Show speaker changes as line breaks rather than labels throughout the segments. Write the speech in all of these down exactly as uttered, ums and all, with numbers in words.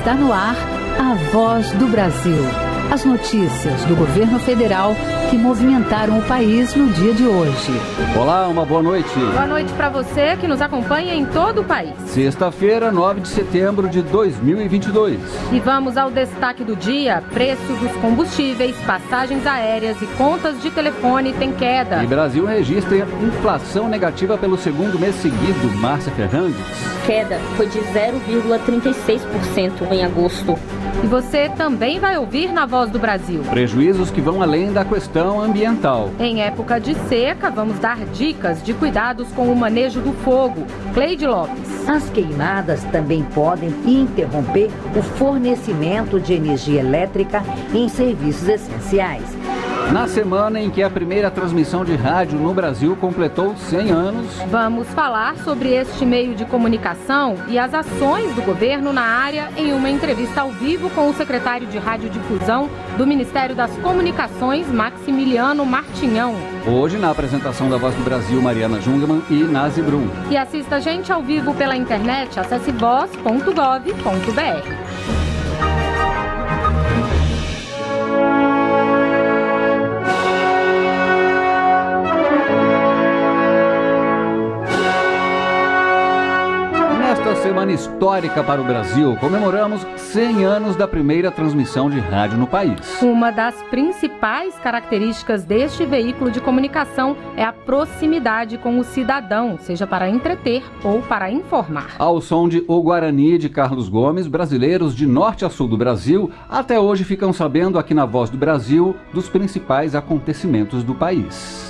Está no ar a Voz do Brasil. As notícias do governo federal que movimentaram o país no dia de hoje.
Olá, uma boa noite.
Boa noite para você que nos acompanha em todo o país.
Sexta-feira, nove de setembro de dois mil e vinte e dois.
E vamos ao destaque do dia. Preço dos combustíveis, passagens aéreas e contas de telefone tem queda.
E Brasil registra inflação negativa pelo segundo mês seguido. Márcia Fernandes.
Queda foi de zero vírgula trinta e seis por cento em agosto.
E você também vai ouvir na Voz do Brasil
prejuízos que vão além da questão ambiental.
Em época de seca, vamos dar dicas de cuidados com o manejo do fogo. Cleide Lopes.
As queimadas também podem interromper o fornecimento de energia elétrica em serviços essenciais.
Na semana em que a primeira transmissão de rádio no Brasil completou cem anos,
vamos falar sobre este meio de comunicação e as ações do governo na área em uma entrevista ao vivo com o secretário de Radiodifusão do Ministério das Comunicações, Maximiliano Martinhão.
Hoje, na apresentação da Voz do Brasil, Mariana Jungaman e Nazi Brum.
E assista a gente ao vivo pela internet, acesse voz ponto gov ponto br.
Semana histórica para o Brasil, comemoramos cem anos da primeira transmissão de rádio no país.
Uma das principais características deste veículo de comunicação é a proximidade com o cidadão, seja para entreter ou para informar.
Ao som de O Guarani de Carlos Gomes, brasileiros de norte a sul do Brasil até hoje ficam sabendo aqui na Voz do Brasil dos principais acontecimentos do país.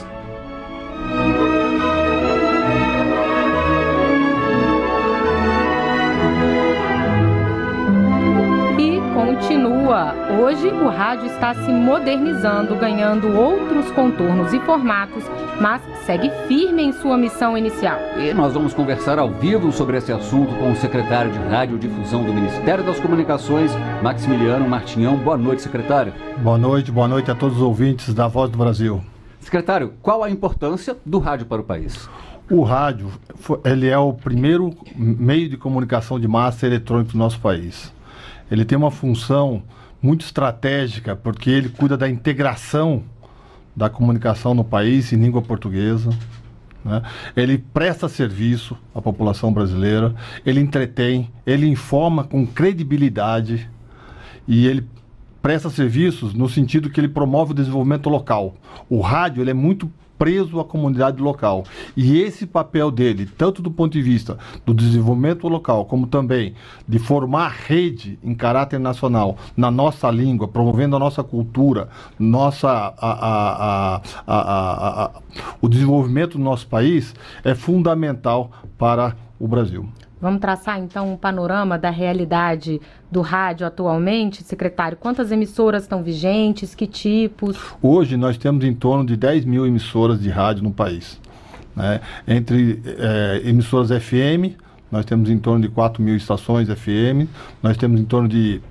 Continua. Hoje o rádio está se modernizando, ganhando outros contornos e formatos, mas segue firme em sua missão inicial.
E nós vamos conversar ao vivo sobre esse assunto com o secretário de Radiodifusão do Ministério das Comunicações, Maximiliano Martinhão. Boa noite, secretário.
Boa noite, boa noite a todos os ouvintes da Voz do Brasil.
Secretário, qual a importância do rádio para o país?
O rádio, ele é o primeiro meio de comunicação de massa eletrônico do nosso país. Ele tem uma função muito estratégica, porque ele cuida da integração da comunicação no país em língua portuguesa, né? Ele presta serviço à população brasileira, ele entretém, ele informa com credibilidade e ele presta serviços no sentido que ele promove o desenvolvimento local. O rádio, ele é muito preso à comunidade local. E esse papel dele, tanto do ponto de vista do desenvolvimento local, como também de formar rede em caráter nacional, na nossa língua, promovendo a nossa cultura, nossa, a, a, a, a, a, o desenvolvimento do nosso país, é fundamental para o Brasil.
Vamos traçar, então, um panorama da realidade do rádio atualmente, secretário? Quantas emissoras estão vigentes? Que tipos?
Hoje nós temos em torno de dez mil emissoras de rádio no país, né? Entre é, emissoras F M, nós temos em torno de quatro mil estações F M, nós temos em torno de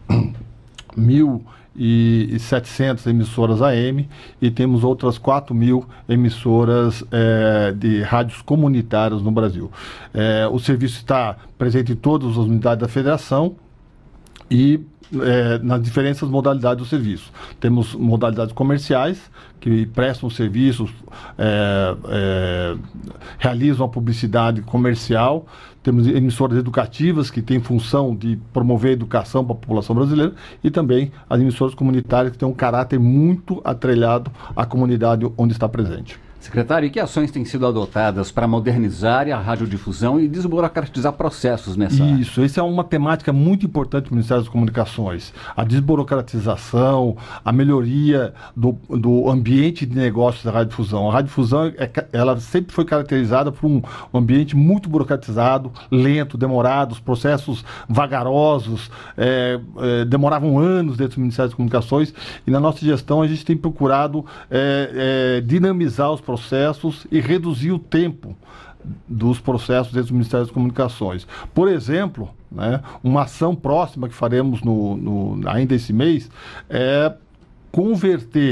mil e setecentas emissoras A M e temos outras quatro mil emissoras é, de rádios comunitárias no Brasil. É, o serviço está presente em todas as unidades da federação e é, nas diferentes modalidades do serviço. Temos modalidades comerciais, que prestam serviços, é, é, realizam a publicidade comercial. Temos emissoras educativas que têm função de promover a educação para a população brasileira e também as emissoras comunitárias que têm um caráter muito atrelhado à comunidade onde está presente.
Secretário, e que ações têm sido adotadas para modernizar a radiodifusão e desburocratizar processos nessa área?
Isso, essa é uma temática muito importante do Ministério das Comunicações. A desburocratização, a melhoria do, do ambiente de negócios da radiodifusão. A radiodifusão, é, ela sempre foi caracterizada por um ambiente muito burocratizado, lento, demorado, os processos vagarosos, é, é, demoravam anos dentro do Ministério das Comunicações, e na nossa gestão a gente tem procurado é, é, dinamizar os processos e reduzir o tempo dos processos dentro do Ministério das Comunicações. Por exemplo, né, uma ação próxima que faremos no, no, ainda esse mês é converter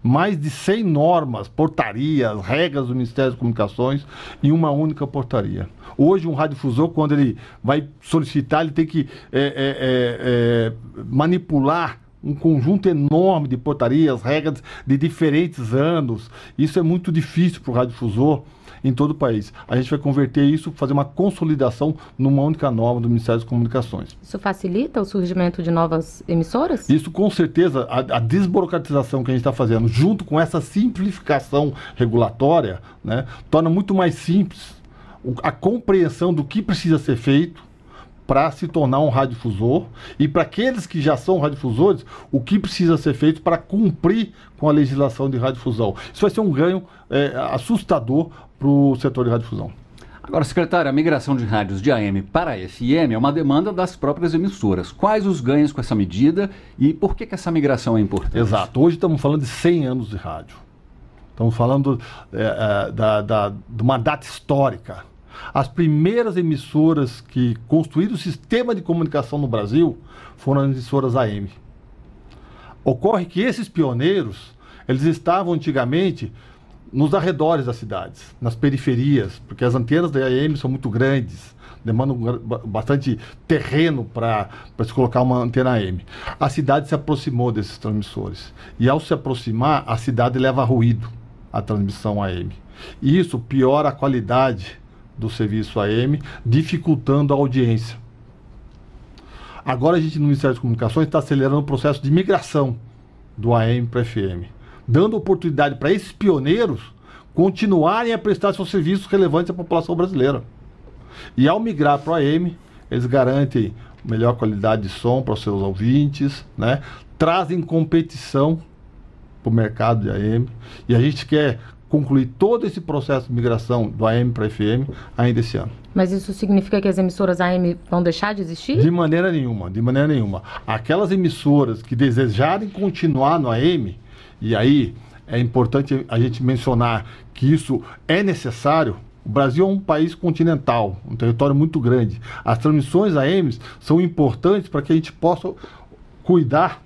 mais de cem normas, portarias, regras do Ministério das Comunicações em uma única portaria. Hoje, um radiodifusor, quando ele vai solicitar, ele tem que é, é, é, é, manipular um conjunto enorme de portarias, regras de diferentes anos. Isso é muito difícil para o radiodifusor em todo o país. A gente vai converter isso, fazer uma consolidação numa única norma do Ministério das Comunicações.
Isso facilita o surgimento de novas emissoras?
Isso, com certeza, a, a desburocratização que a gente está fazendo, junto com essa simplificação regulatória, né, torna muito mais simples a compreensão do que precisa ser feito para se tornar um radiodifusor, e para aqueles que já são radiodifusores, o que precisa ser feito para cumprir com a legislação de radiodifusão. Isso vai ser um ganho é, assustador para o setor de radiodifusão.
Agora, secretário, a migração de rádios de A M para F M é uma demanda das próprias emissoras. Quais os ganhos com essa medida e por que, que essa migração é importante?
Exato. Hoje estamos falando de cem anos de rádio. Estamos falando é, é, da, da, de uma data histórica. As primeiras emissoras que construíram o sistema de comunicação no Brasil foram as emissoras A M. Ocorre que esses pioneiros, eles estavam antigamente nos arredores das cidades, nas periferias, porque as antenas da A M são muito grandes, demandam bastante terreno para se colocar uma antena A M. A cidade se aproximou desses transmissores. E ao se aproximar, a cidade leva ruído à transmissão A M. E isso piora a qualidade do serviço A M, dificultando a audiência. Agora a gente no Ministério das Comunicações está acelerando o processo de migração do A M para F M, dando oportunidade para esses pioneiros continuarem a prestar seus serviços relevantes à população brasileira. E ao migrar para o A M, eles garantem melhor qualidade de som para os seus ouvintes, né? Trazem competição para o mercado de A M, e a gente quer concluir todo esse processo de migração do A M para F M ainda esse ano.
Mas isso significa que as emissoras A M vão deixar de existir?
De maneira nenhuma, de maneira nenhuma. Aquelas emissoras que desejarem continuar no A M, e aí é importante a gente mencionar que isso é necessário. O Brasil é um país continental, um território muito grande. As transmissões A M são importantes para que a gente possa cuidar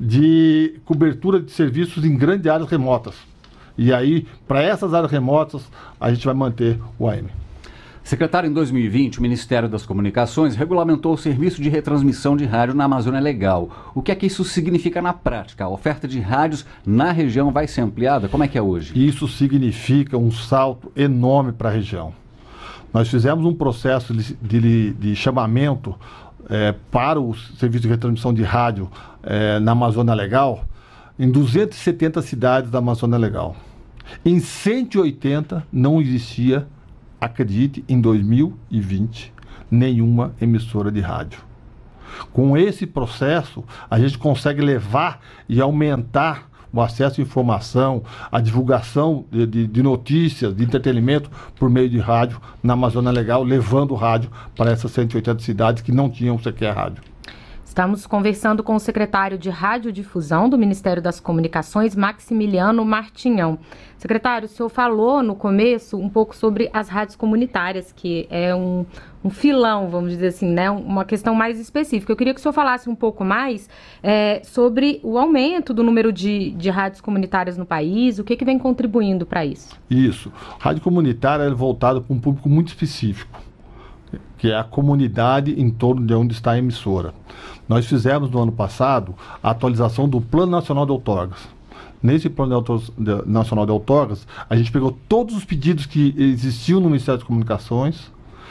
de cobertura de serviços em grandes áreas remotas. E aí, para essas áreas remotas, a gente vai manter o A M.
Secretário, em dois mil e vinte, o Ministério das Comunicações regulamentou o serviço de retransmissão de rádio na Amazônia Legal. O que é que isso significa na prática? A oferta de rádios na região vai ser ampliada? Como é que é hoje?
Isso significa um salto enorme para a região. Nós fizemos um processo de, de, de chamamento é, para o serviço de retransmissão de rádio é, na Amazônia Legal, em duzentas e setenta cidades da Amazônia Legal. Em cento e oitenta não existia, acredite, em dois mil e vinte, nenhuma emissora de rádio. Com esse processo, a gente consegue levar e aumentar o acesso à informação, a divulgação de, de, de notícias, de entretenimento por meio de rádio na Amazônia Legal, levando o rádio para essas cento e oitenta cidades que não tinham sequer rádio.
Estamos conversando com o secretário de Radiodifusão do Ministério das Comunicações, Maximiliano Martinhão. Secretário, o senhor falou no começo um pouco sobre as rádios comunitárias, que é um, um filão, vamos dizer assim, né? Uma questão mais específica. Eu queria que o senhor falasse um pouco mais é, sobre o aumento do número de, de rádios comunitárias no país, o que, que vem contribuindo para isso?
Isso. Rádio comunitária é voltada para um público muito específico, que é a comunidade em torno de onde está a emissora. Nós fizemos no ano passado a atualização do Plano Nacional de Outorgas. Nesse Plano Nacional de Outorgas, a gente pegou todos os pedidos que existiam no Ministério das Comunicações,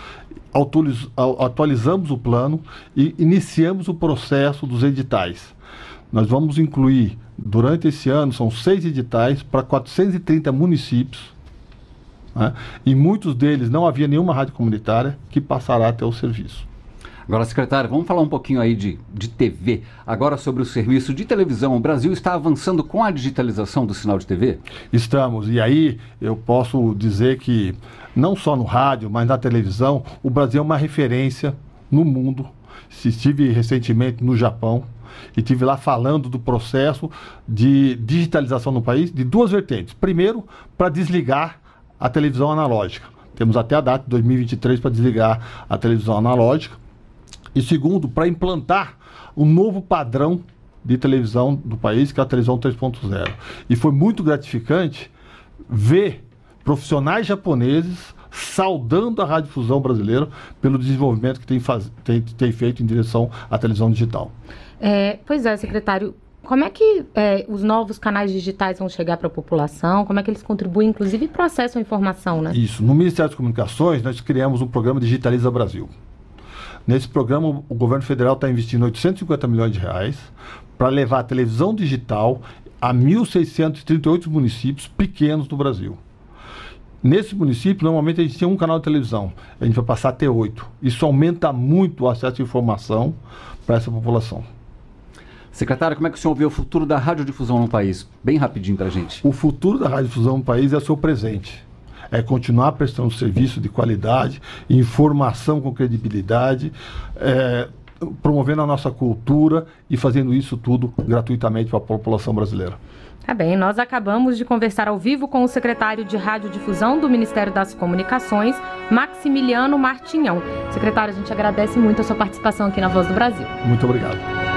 atualizamos o plano e iniciamos o processo dos editais. Nós vamos incluir, durante esse ano, são seis editais para quatrocentos e trinta municípios, né? Em muitos deles não havia nenhuma rádio comunitária que passará a ter o serviço.
Agora, secretário, vamos falar um pouquinho aí de, de T V. Agora sobre o serviço de televisão. O Brasil está avançando com a digitalização do sinal de T V?
Estamos. E aí eu posso dizer que não só no rádio, mas na televisão, o Brasil é uma referência no mundo. Estive recentemente no Japão e estive lá falando do processo de digitalização no país de duas vertentes. Primeiro, para desligar a televisão analógica. Temos até a data de dois mil e vinte e três para desligar a televisão analógica. E segundo, para implantar um novo padrão de televisão do país, que é a televisão três ponto zero. E foi muito gratificante ver profissionais japoneses saudando a radiodifusão brasileira pelo desenvolvimento que tem, faz, tem, tem feito em direção à televisão digital.
É, pois é, secretário. Como é que é, os novos canais digitais vão chegar para a população? Como é que eles contribuem, inclusive, e processam a informação, né?
Isso. No Ministério das Comunicações, nós criamos um programa Digitaliza Brasil. Nesse programa, o governo federal está investindo oitocentos e cinquenta milhões de reais para levar a televisão digital a mil seiscentos e trinta e oito municípios pequenos do Brasil. Nesse município, normalmente a gente tem um canal de televisão. A gente vai passar a ter oito. Isso aumenta muito o acesso à informação para essa população.
Secretário, como é que o senhor vê o futuro da radiodifusão no país? Bem rapidinho para a gente.
O futuro da radiodifusão no país é o seu presente. É continuar prestando serviço de qualidade, informação com credibilidade, é, promovendo a nossa cultura e fazendo isso tudo gratuitamente para a população brasileira.
Tá bem, nós acabamos de conversar ao vivo com o secretário de Radiodifusão do Ministério das Comunicações, Maximiliano Martinhão. Secretário, a gente agradece muito a sua participação aqui na Voz do Brasil.
Muito obrigado.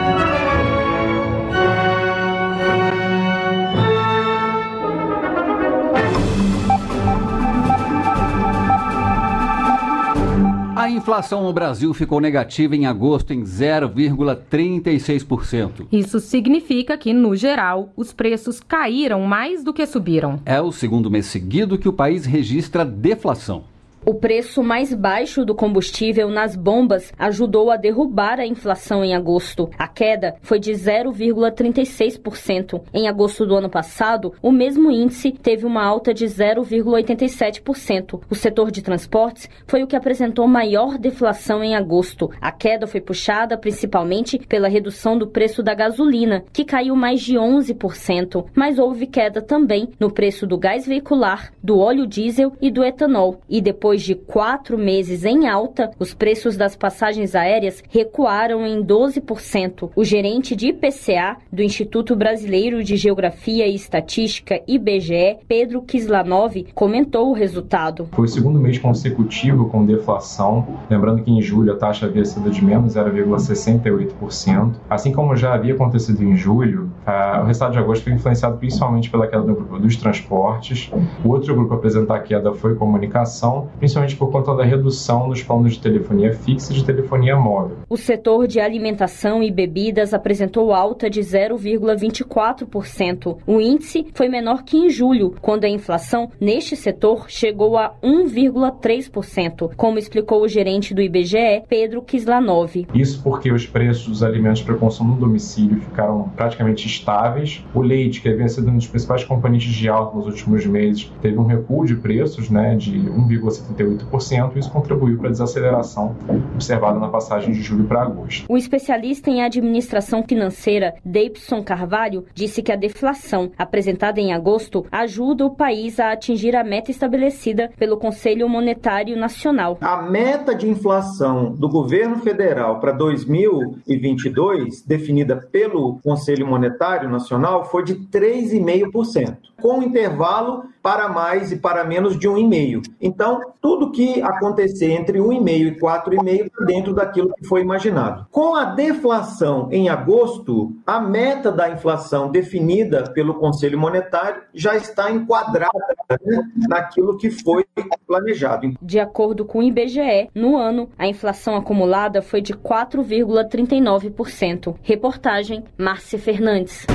A inflação no Brasil ficou negativa em agosto em zero vírgula trinta e seis por cento.
Isso significa que, no geral, os preços caíram mais do que subiram.
É o segundo mês seguido que o país registra deflação.
O preço mais baixo do combustível nas bombas ajudou a derrubar a inflação em agosto. A queda foi de zero vírgula trinta e seis por cento. Em agosto do ano passado, o mesmo índice teve uma alta de zero vírgula oitenta e sete por cento. O setor de transportes foi o que apresentou maior deflação em agosto. A queda foi puxada principalmente pela redução do preço da gasolina, que caiu mais de onze por cento. Mas houve queda também no preço do gás veicular, do óleo diesel e do etanol. E depois de quatro meses em alta, os preços das passagens aéreas recuaram em doze por cento. O gerente de I P C A do Instituto Brasileiro de Geografia e Estatística, I B G E, Pedro Kislanov, comentou o resultado.
Foi o segundo mês consecutivo com deflação, lembrando que em julho a taxa havia sido de menos zero vírgula sessenta e oito por cento. Assim como já havia acontecido em julho, uh, o resultado de agosto foi influenciado principalmente pela queda do grupo dos transportes. O outro grupo a apresentar queda foi comunicação, principalmente por conta da redução nos planos de telefonia fixa e de telefonia móvel.
O setor de alimentação e bebidas apresentou alta de zero vírgula vinte e quatro por cento. O índice foi menor que em julho, quando a inflação neste setor chegou a um vírgula três por cento, como explicou o gerente do I B G E, Pedro Kislanov.
Isso porque os preços dos alimentos para consumo no domicílio ficaram praticamente estáveis. O leite, que havia sido um dos principais componentes de alta nos últimos meses, teve um recuo de preços, né, de um vírgula setenta e oito por cento, e isso contribuiu para a desaceleração observada na passagem de julho para agosto.
O especialista em administração financeira, Deipson Carvalho, disse que a deflação apresentada em agosto ajuda o país a atingir a meta estabelecida pelo Conselho Monetário Nacional.
A meta de inflação do governo federal para dois mil e vinte e dois, definida pelo Conselho Monetário Nacional, foi de três vírgula cinco por cento, com intervalo para mais e para menos de um vírgula cinco por cento. Então, tudo que acontecer entre um vírgula cinco por cento e quatro vírgula cinco por cento dentro daquilo que foi imaginado. Com a deflação em agosto, a meta da inflação definida pelo Conselho Monetário já está enquadrada, né, naquilo que foi planejado.
De acordo com o I B G E, no ano, a inflação acumulada foi de quatro vírgula trinta e nove por cento. Reportagem, Márcia Fernandes.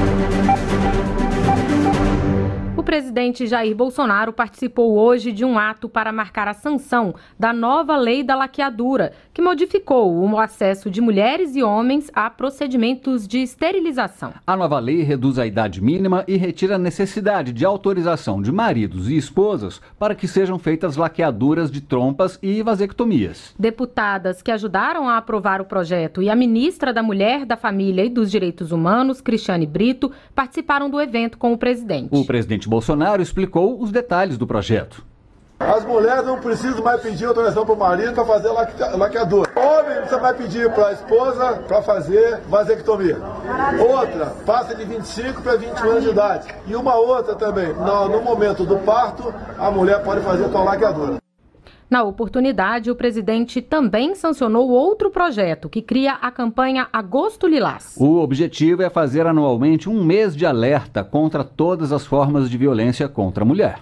O presidente Jair Bolsonaro participou hoje de um ato para marcar a sanção da nova lei da laqueadura, que modificou o acesso de mulheres e homens a procedimentos de esterilização.
A nova lei reduz a idade mínima e retira a necessidade de autorização de maridos e esposas para que sejam feitas laqueaduras de trompas e vasectomias.
Deputadas que ajudaram a aprovar o projeto e a ministra da Mulher, da Família e dos Direitos Humanos, Cristiane Brito, participaram do evento com o presidente.
O presidente Bolsonaro explicou os detalhes do projeto.
As mulheres não precisam mais pedir autorização para o marido para fazer laqueadura. O homem você vai pedir para a esposa para fazer vasectomia. Outra, passa de vinte e cinco para vinte anos de idade. E uma outra também, no, no momento do parto, a mulher pode fazer a laqueadura.
Na oportunidade, o presidente também sancionou outro projeto que cria a campanha Agosto Lilás.
O objetivo é fazer anualmente um mês de alerta contra todas as formas de violência contra a mulher.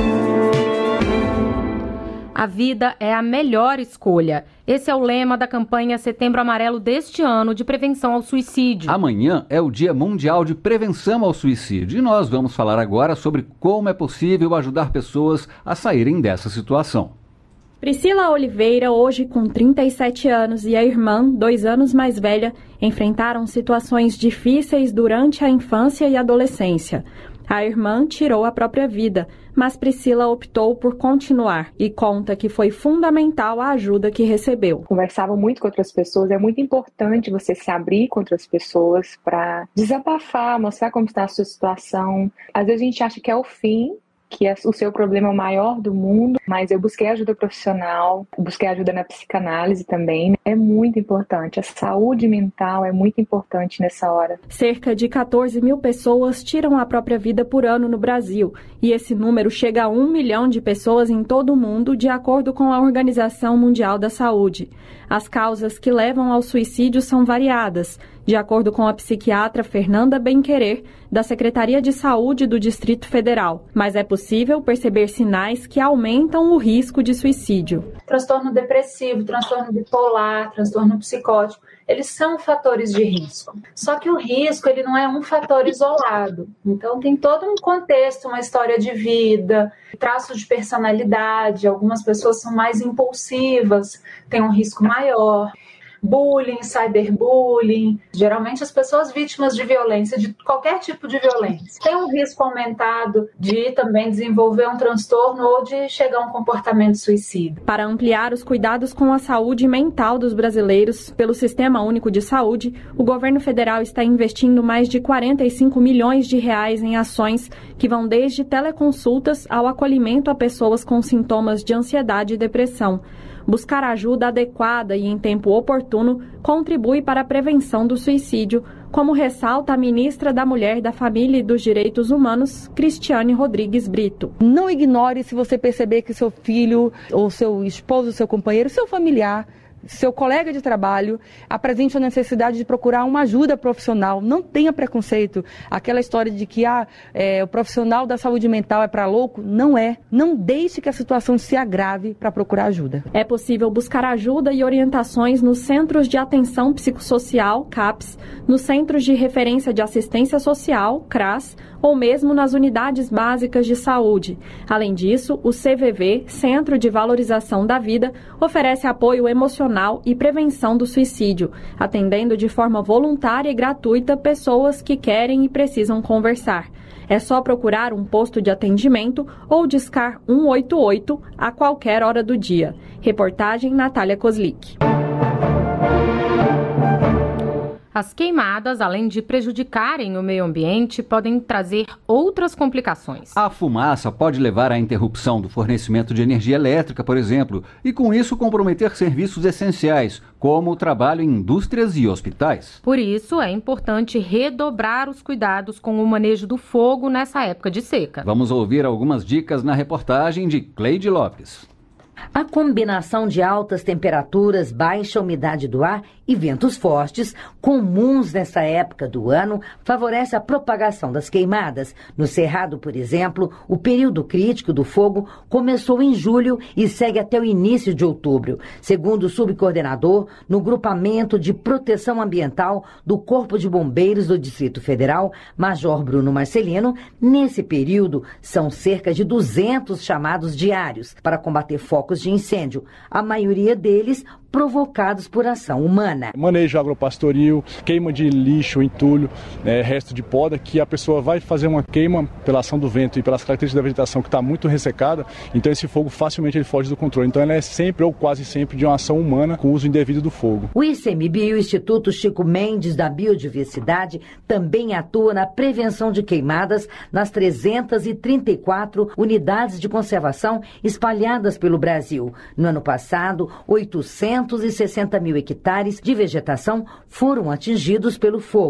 A vida é a melhor escolha. Esse é o lema da campanha Setembro Amarelo deste ano de prevenção ao suicídio.
Amanhã é o Dia Mundial de Prevenção ao Suicídio e nós vamos falar agora sobre como é possível ajudar pessoas a saírem dessa situação.
Priscila Oliveira, hoje com trinta e sete anos, e a irmã, dois anos mais velha, enfrentaram situações difíceis durante a infância e adolescência. A irmã tirou a própria vida, mas Priscila optou por continuar e conta que foi fundamental a ajuda que recebeu.
Conversava muito com outras pessoas, é muito importante você se abrir com outras pessoas para desabafar, mostrar como está a sua situação. Às vezes a gente acha que é o fim, que é o seu problema é o maior do mundo, mas eu busquei ajuda profissional, busquei ajuda na psicanálise também. É muito importante, a saúde mental é muito importante nessa hora.
Cerca de quatorze mil pessoas tiram a própria vida por ano no Brasil, e esse número chega a um milhão de pessoas em todo o mundo, de acordo com a Organização Mundial da Saúde. As causas que levam ao suicídio são variadas, de acordo com a psiquiatra Fernanda Benquerer, da Secretaria de Saúde do Distrito Federal. Mas é possível perceber sinais que aumentam o risco de suicídio.
Transtorno depressivo, transtorno bipolar, transtorno psicótico, eles são fatores de risco. Só que o risco, ele não é um fator isolado. Então tem todo um contexto, uma história de vida, traços de personalidade. Algumas pessoas são mais impulsivas, têm um risco maior. Bullying, cyberbullying, geralmente as pessoas vítimas de violência, de qualquer tipo de violência, tem um risco aumentado de também desenvolver um transtorno ou de chegar a um comportamento suicida.
Para ampliar os cuidados com a saúde mental dos brasileiros pelo Sistema Único de Saúde, o governo federal está investindo mais de quarenta e cinco milhões de reais em ações que vão desde teleconsultas ao acolhimento a pessoas com sintomas de ansiedade e depressão. Buscar ajuda adequada e em tempo oportuno contribui para a prevenção do suicídio, como ressalta a ministra da Mulher, da Família e dos Direitos Humanos, Cristiane Rodrigues Brito.
Não ignore se você perceber que seu filho, ou seu esposo, seu companheiro, seu familiar, seu colega de trabalho apresente a necessidade de procurar uma ajuda profissional. Não tenha preconceito. Aquela história de que ah, é, o profissional da saúde mental é para louco, não é. Não deixe que a situação se agrave para procurar ajuda.
É possível buscar ajuda e orientações nos Centros de Atenção Psicossocial, CAPS, nos Centros de Referência de Assistência Social, CRAS, ou mesmo nas unidades básicas de saúde. Além disso, o C V V, Centro de Valorização da Vida, oferece apoio emocional e prevenção do suicídio, atendendo de forma voluntária e gratuita pessoas que querem e precisam conversar. É só procurar um posto de atendimento ou discar um oito oito a qualquer hora do dia. Reportagem Natália Kozlik.
As queimadas, além de prejudicarem o meio ambiente, podem trazer outras complicações.
A fumaça pode levar à interrupção do fornecimento de energia elétrica, por exemplo, e com isso comprometer serviços essenciais, como o trabalho em indústrias e hospitais.
Por isso, é importante redobrar os cuidados com o manejo do fogo nessa época de seca.
Vamos ouvir algumas dicas na reportagem de Cleide Lopes.
A combinação de altas temperaturas, baixa umidade do ar e ventos fortes, comuns nessa época do ano, favorece a propagação das queimadas. No Cerrado, por exemplo, o período crítico do fogo começou em julho e segue até o início de outubro. Segundo o subcoordenador, no Grupamento de Proteção Ambiental do Corpo de Bombeiros do Distrito Federal, Major Bruno Marcelino, nesse período são cerca de duzentos chamados diários para combater focos de incêndio, a maioria deles provocados por ação humana.
Manejo agropastoril, queima de lixo, entulho, é, resto de poda, que a pessoa vai fazer uma queima pela ação do vento e pelas características da vegetação que está muito ressecada, então esse fogo facilmente ele foge do controle. Então ela é sempre ou quase sempre de uma ação humana com uso indevido do fogo.
O ICMBio, o Instituto Chico Mendes da Biodiversidade, também atua na prevenção de queimadas nas trezentas e trinta e quatro unidades de conservação espalhadas pelo Brasil. No ano passado, oitocentos e sessenta mil hectares de vegetação foram atingidos pelo fogo.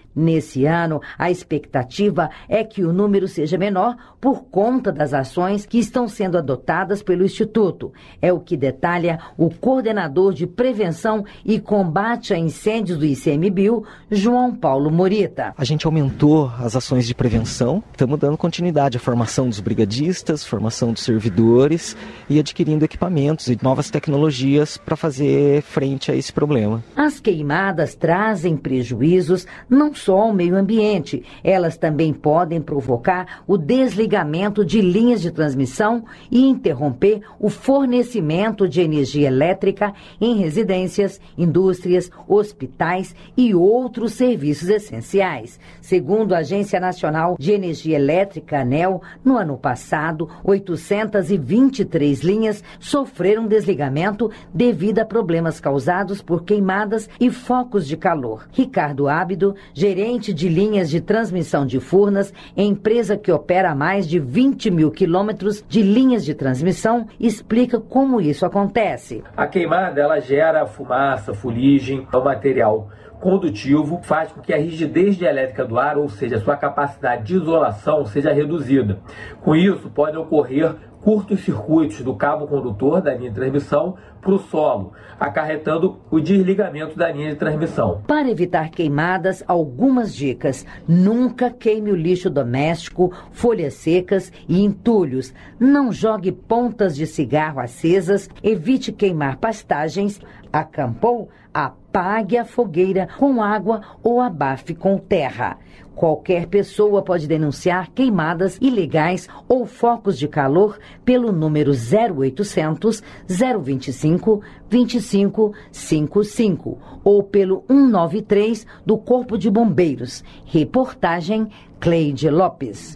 Nesse ano, a expectativa é que o número seja menor por conta das ações que estão sendo adotadas pelo Instituto. É o que detalha o coordenador de prevenção e combate a incêndios do I C M B U, João Paulo Morita.
A gente aumentou as ações de prevenção, estamos dando continuidade à formação dos brigadistas, formação dos servidores e adquirindo equipamentos e novas tecnologias para fazer frente a esse problema.
As queimadas trazem prejuízos não só ao meio ambiente, elas também podem provocar o desligamento de linhas de transmissão e interromper o fornecimento de energia elétrica em residências, indústrias, hospitais e outros serviços essenciais. Segundo a Agência Nacional de Energia Elétrica, ANEEL, no ano passado, oitocentas e vinte e três linhas sofreram desligamento devido a problemas causados por queimadas e focos de calor. Ricardo Ábido, gerente de linhas de transmissão de Furnas, empresa que opera mais de vinte mil quilômetros de linhas de transmissão, explica como isso acontece.
A queimada ela gera fumaça, fuligem, é um material condutivo, faz com que a rigidez dielétrica do ar, ou seja, a sua capacidade de isolação, seja reduzida. Com isso, podem ocorrer curtos circuitos do cabo condutor da linha de transmissão para o solo, acarretando o desligamento da linha de transmissão.
Para evitar queimadas, algumas dicas. Nunca queime o lixo doméstico, folhas secas e entulhos. Não jogue pontas de cigarro acesas. Evite queimar pastagens. Acampou? Apague a fogueira com água ou abafe com terra. Qualquer pessoa pode denunciar queimadas ilegais ou focos de calor pelo número zero oitocentos, zero vinte e cinco, vinte e cinco cinquenta e cinco ou pelo cento e noventa e três do Corpo de Bombeiros. Reportagem Cleide Lopes.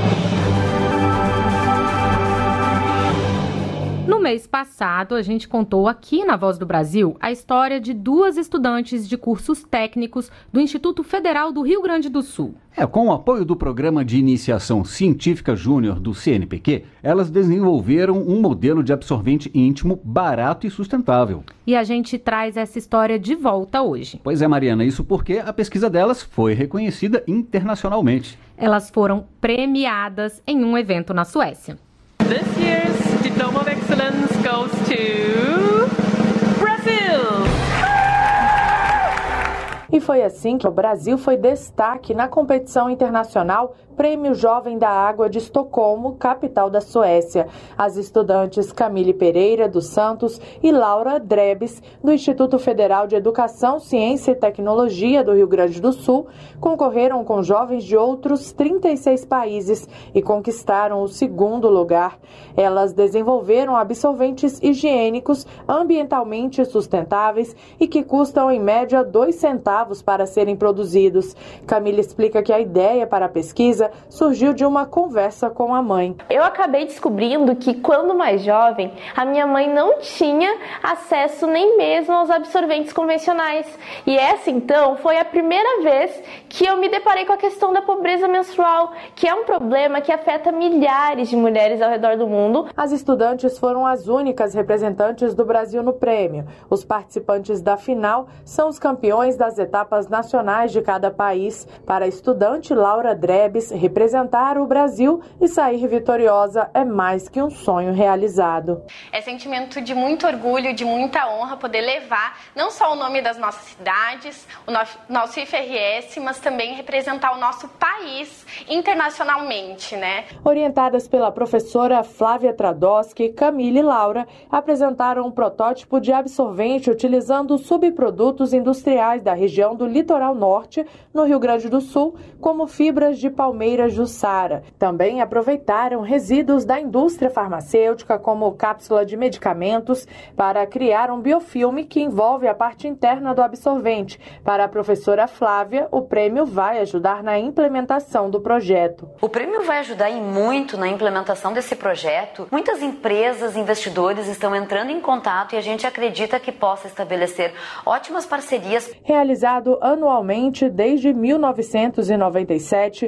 No mês passado, a gente contou aqui na Voz do Brasil a história de duas estudantes de cursos técnicos do Instituto Federal do Rio Grande do Sul.
É, com o apoio do Programa de Iniciação Científica Júnior do C N Pq, elas desenvolveram um modelo de absorvente íntimo barato e sustentável.
E a gente traz essa história de volta hoje.
Pois é, Mariana, isso porque a pesquisa delas foi reconhecida internacionalmente.
Elas foram premiadas em um evento na Suécia.
This year's Diploma of Excellence goes to Brazil!
E foi assim que o Brasil foi destaque na competição internacional Prêmio Jovem da Água de Estocolmo, capital da Suécia. As estudantes Camille Pereira dos Santos e Laura Drebes, do Instituto Federal de Educação, Ciência e Tecnologia do Rio Grande do Sul, concorreram com jovens de outros trinta e seis países e conquistaram o segundo lugar. Elas desenvolveram absorventes higiênicos ambientalmente sustentáveis e que custam em média dois centavos para serem produzidos. Camille explica que a ideia para a pesquisa surgiu de uma conversa com a mãe.
Eu acabei descobrindo que, quando mais jovem, a minha mãe não tinha acesso nem mesmo aos absorventes convencionais. E essa, então, foi a primeira vez que eu me deparei com a questão da pobreza menstrual, que é um problema que afeta milhares de mulheres ao redor do mundo.
As estudantes foram as únicas representantes do Brasil no prêmio. Os participantes da final são os campeões das etapas nacionais de cada país. Para a estudante Laura Drebes, representar o Brasil e sair vitoriosa é mais que um sonho realizado.
É sentimento de muito orgulho, de muita honra poder levar não só o nome das nossas cidades, o nosso I F R S, mas também representar o nosso país internacionalmente, né?
Orientadas pela professora Flávia Tradoski, Camille e Laura apresentaram um protótipo de absorvente utilizando subprodutos industriais da região do Litoral Norte, no Rio Grande do Sul, como fibras de palmeira jussara. Também aproveitaram resíduos da indústria farmacêutica, como cápsula de medicamentos, para criar um biofilme que envolve a parte interna do absorvente. Para a professora Flávia, o prêmio vai ajudar na implementação do projeto.
O prêmio vai ajudar e muito na implementação desse projeto. Muitas empresas, investidores estão entrando em contato e a gente acredita que possa estabelecer ótimas parcerias.
Realizado anualmente desde mil novecentos e noventa e sete, o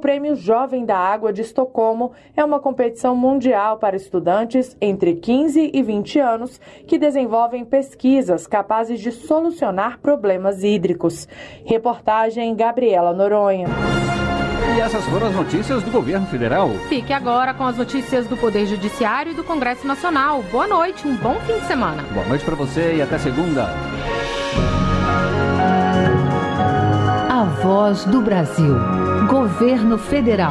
Prêmio Jovem da Água de Estocolmo é uma competição mundial para estudantes entre quinze e vinte anos que desenvolvem pesquisas capazes de solucionar problemas hídricos. Reportagem Gabriela Noronha.
E essas foram as notícias do governo federal.
Fique agora com as notícias do Poder Judiciário e do Congresso Nacional. Boa noite, um bom fim de semana.
Boa noite para você e até segunda.
A Voz do Brasil. Governo Federal.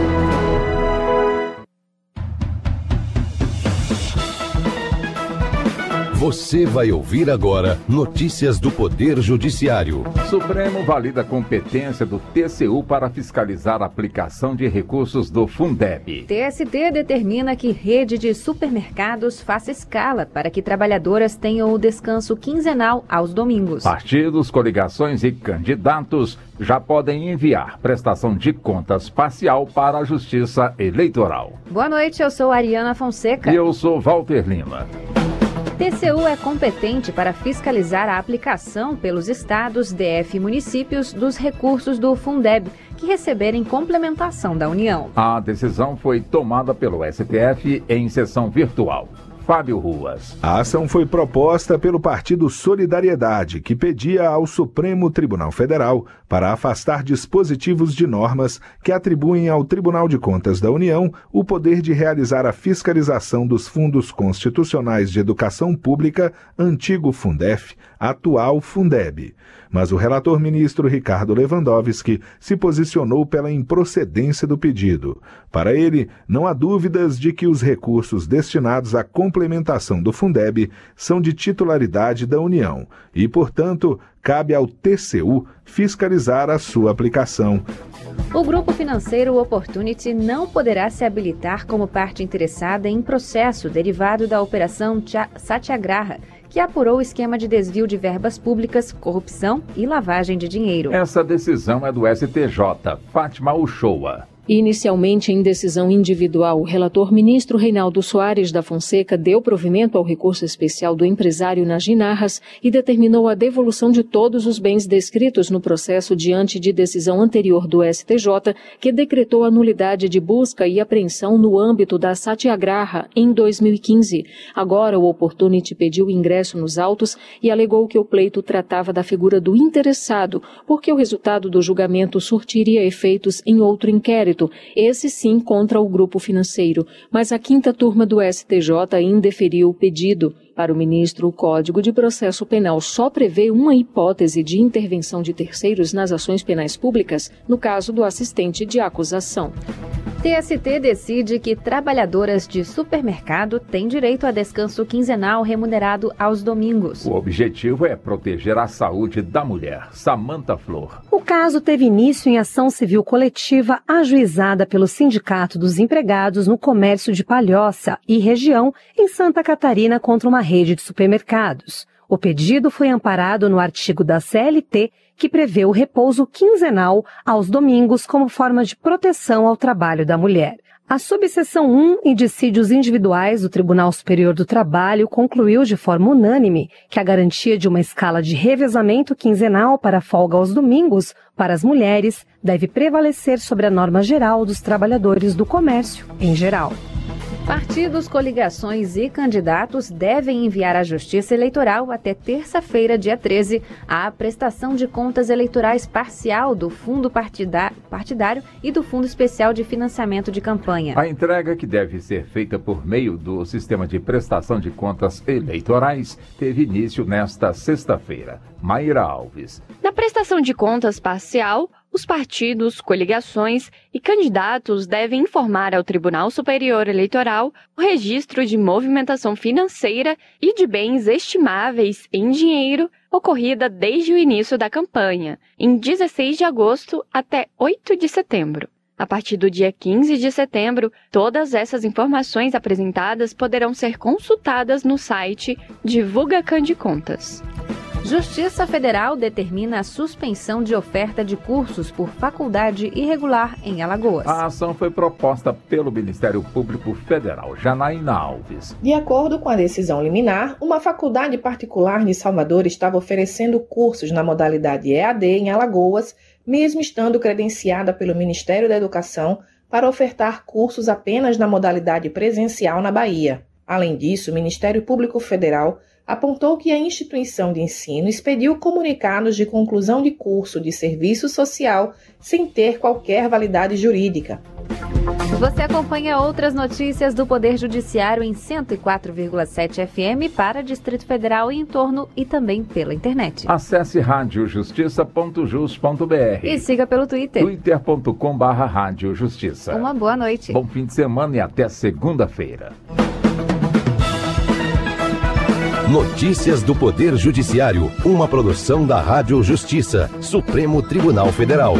Você vai ouvir agora notícias do Poder Judiciário.
Supremo valida a competência do T C U para fiscalizar a aplicação de recursos do Fundeb.
T S T determina que rede de supermercados faça escala para que trabalhadoras tenham o descanso quinzenal aos domingos.
Partidos, coligações e candidatos já podem enviar prestação de contas parcial para a Justiça Eleitoral.
Boa noite, eu sou Ariana Fonseca.
E eu sou Walter Lima.
T C U é competente para fiscalizar a aplicação pelos estados, D F e municípios dos recursos do Fundeb, que receberem complementação da União.
A decisão foi tomada pelo S T F em sessão virtual. Fábio Ruas.
A ação foi proposta pelo Partido Solidariedade, que pedia ao Supremo Tribunal Federal para afastar dispositivos de normas que atribuem ao Tribunal de Contas da União o poder de realizar a fiscalização dos fundos constitucionais de educação pública, antigo Fundef, atual Fundeb. Mas o relator ministro Ricardo Lewandowski se posicionou pela improcedência do pedido. Para ele, não há dúvidas de que os recursos destinados à complementação do Fundeb são de titularidade da União e, portanto, cabe ao T C U fiscalizar a sua aplicação.
O grupo financeiro Opportunity não poderá se habilitar como parte interessada em processo derivado da Operação Satyagraha, que apurou o esquema de desvio de verbas públicas, corrupção e lavagem de dinheiro.
Essa decisão é do S T J. Fátima Uchoa.
Inicialmente em decisão individual, o relator ministro Reinaldo Soares da Fonseca deu provimento ao recurso especial do empresário Nagi Narras e determinou a devolução de todos os bens descritos no processo diante de decisão anterior do S T J, que decretou a nulidade de busca e apreensão no âmbito da Satyagraha em dois mil e quinze. Agora, o Opportunity pediu ingresso nos autos e alegou que o pleito tratava da figura do interessado, porque o resultado do julgamento surtiria efeitos em outro inquérito, esse sim contra o grupo financeiro, mas a quinta turma do S T J indeferiu o pedido. Para o ministro, o Código de Processo Penal só prevê uma hipótese de intervenção de terceiros nas ações penais públicas, no caso do assistente de acusação.
T S T decide que trabalhadoras de supermercado têm direito a descanso quinzenal remunerado aos domingos.
O objetivo é proteger a saúde da mulher. Samantha Flor.
O caso teve início em ação civil coletiva ajuizada pelo Sindicato dos Empregados no Comércio de Palhoça e região, em Santa Catarina, contra uma rede de supermercados. O pedido foi amparado no artigo da C L T, que prevê o repouso quinzenal aos domingos como forma de proteção ao trabalho da mulher. A subseção um em dissídios individuais do Tribunal Superior do Trabalho concluiu de forma unânime que a garantia de uma escala de revezamento quinzenal para folga aos domingos para as mulheres deve prevalecer sobre a norma geral dos trabalhadores do comércio em geral.
Partidos, coligações e candidatos devem enviar à Justiça Eleitoral até terça-feira, dia treze, a prestação de contas eleitorais parcial do Fundo Partidário e do Fundo Especial de Financiamento de Campanha.
A entrega, que deve ser feita por meio do Sistema de Prestação de Contas Eleitorais, teve início nesta sexta-feira. Maíra Alves.
Na prestação de contas parcial, os partidos, coligações e candidatos devem informar ao Tribunal Superior Eleitoral o registro de movimentação financeira e de bens estimáveis em dinheiro ocorrida desde o início da campanha, em dezesseis de agosto até oito de setembro. A partir do dia quinze de setembro, todas essas informações apresentadas poderão ser consultadas no site Divulgacan de Contas.
Justiça Federal determina a suspensão de oferta de cursos por faculdade irregular em Alagoas.
A ação foi proposta pelo Ministério Público Federal. Janaína Alves.
De acordo com a decisão liminar, uma faculdade particular de Salvador estava oferecendo cursos na modalidade E A D em Alagoas, mesmo estando credenciada pelo Ministério da Educação para ofertar cursos apenas na modalidade presencial na Bahia. Além disso, o Ministério Público Federal apontou que a instituição de ensino expediu comunicados de conclusão de curso de serviço social sem ter qualquer validade jurídica.
Você acompanha outras notícias do Poder Judiciário em cento e quatro vírgula sete F M para Distrito Federal e em torno e também pela internet.
Acesse rádio justiça ponto jus ponto b r
e siga pelo Twitter.
twitter ponto com barra rádio justiça.
Uma boa noite.
Bom fim de semana e até segunda-feira.
Notícias do Poder Judiciário, uma produção da Rádio Justiça, Supremo Tribunal Federal.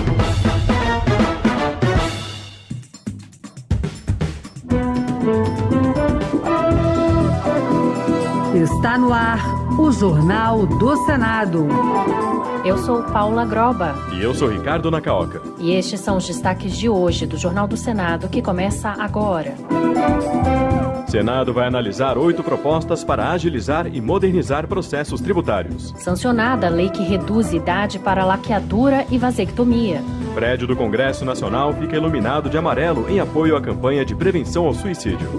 Está no ar o Jornal do Senado.
Eu sou Paula Groba.
E eu sou Ricardo Nacaoca.
E estes são os destaques de hoje do Jornal do Senado, que começa agora.
Senado vai analisar oito propostas para agilizar e modernizar processos tributários.
Sancionada a lei que reduz idade para laqueadura e vasectomia.
Prédio do Congresso Nacional fica iluminado de amarelo em apoio à campanha de prevenção ao suicídio.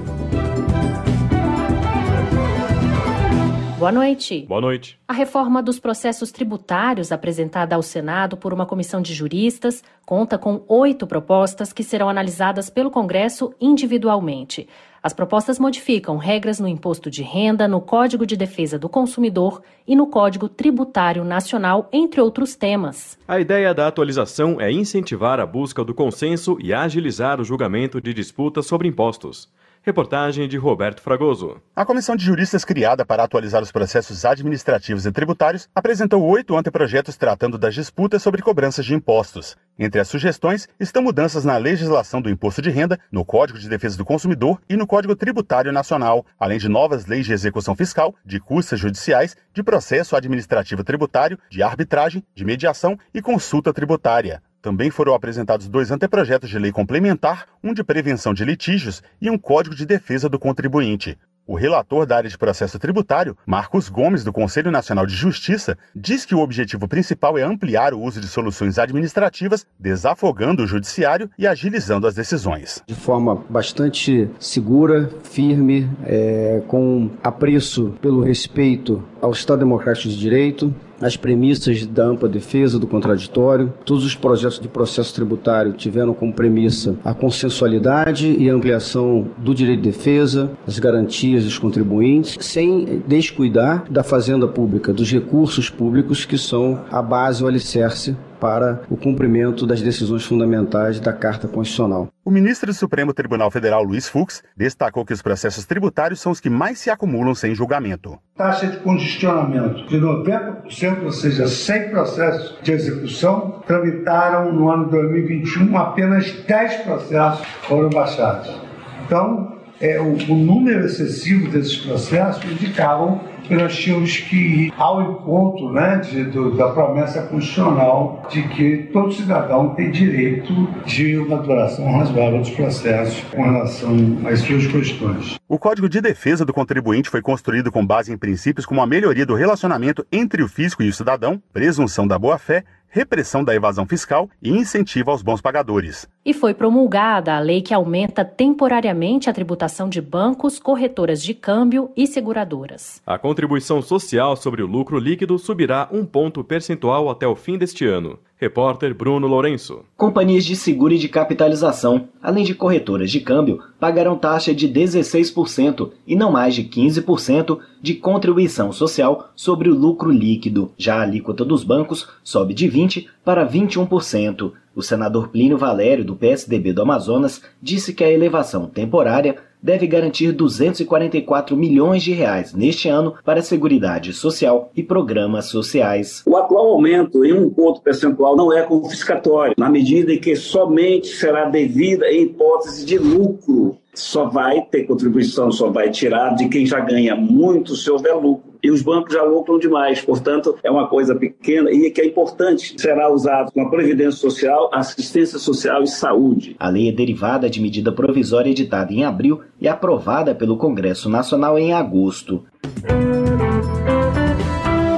Boa noite.
Boa noite.
A reforma dos processos tributários, apresentada ao Senado por uma comissão de juristas, conta com oito propostas que serão analisadas pelo Congresso individualmente. As propostas modificam regras no Imposto de Renda, no Código de Defesa do Consumidor e no Código Tributário Nacional, entre outros temas.
A ideia da atualização é incentivar a busca do consenso e agilizar o julgamento de disputas sobre impostos. Reportagem de Roberto Fragoso.
A comissão de juristas criada para atualizar os processos administrativos e tributários apresentou oito anteprojetos tratando das disputas sobre cobranças de impostos. Entre as sugestões estão mudanças na legislação do Imposto de Renda, no Código de Defesa do Consumidor e no Código Tributário Nacional, além de novas leis de execução fiscal, de custas judiciais, de processo administrativo tributário, de arbitragem, de mediação e consulta tributária. Também foram apresentados dois anteprojetos de lei complementar, um de prevenção de litígios e um Código de Defesa do Contribuinte. O relator da área de processo tributário, Marcos Gomes, do Conselho Nacional de Justiça, diz que o objetivo principal é ampliar o uso de soluções administrativas, desafogando o judiciário e agilizando as decisões.
De forma bastante segura, firme, é, com apreço pelo respeito ao Estado Democrático de Direito, as premissas da ampla defesa do contraditório. Todos os projetos de processo tributário tiveram como premissa a consensualidade e a ampliação do direito de defesa, as garantias dos contribuintes, sem descuidar da fazenda pública, dos recursos públicos que são a base, o alicerce para o cumprimento das decisões fundamentais da Carta Constitucional.
O ministro do Supremo Tribunal Federal, Luiz Fux, destacou que os processos tributários são os que mais se acumulam sem julgamento.
Taxa de congestionamento de noventa por cento, ou seja, cem processos de execução, tramitaram no ano dois mil e vinte e um, apenas dez processos foram baixados. Então, é, o, o número excessivo desses processos indicavam que nós tínhamos que ir ao encontro, né, de, do, da promessa constitucional de que todo cidadão tem direito de uma duração razoável dos processos com relação às suas questões.
O Código de Defesa do Contribuinte foi construído com base em princípios como a melhoria do relacionamento entre o fisco e o cidadão, presunção da boa-fé, repressão da evasão fiscal e incentivo aos bons pagadores.
E foi promulgada a lei que aumenta temporariamente a tributação de bancos, corretoras de câmbio e seguradoras.
A contribuição social sobre o lucro líquido subirá um ponto percentual até o fim deste ano. Repórter Bruno Lourenço.
Companhias de seguro e de capitalização, além de corretoras de câmbio, pagarão taxa de dezesseis por cento e não mais de quinze por cento de contribuição social sobre o lucro líquido. Já a alíquota dos bancos sobe de vinte por cento para vinte e um por cento. O senador Plínio Valério, do P S D B do Amazonas, disse que a elevação temporária deve garantir duzentos e quarenta e quatro milhões de reais neste ano para a Seguridade Social e programas sociais.
O atual aumento em um ponto percentual não é confiscatório, na medida em que somente será devida em hipótese de lucro. Só vai ter contribuição, só vai tirar de quem já ganha muito se houver lucro. E os bancos já lucram demais, portanto, é uma coisa pequena e que é importante. Será usado com a Previdência Social, Assistência Social e Saúde.
A lei é derivada de medida provisória editada em abril e aprovada pelo Congresso Nacional em agosto.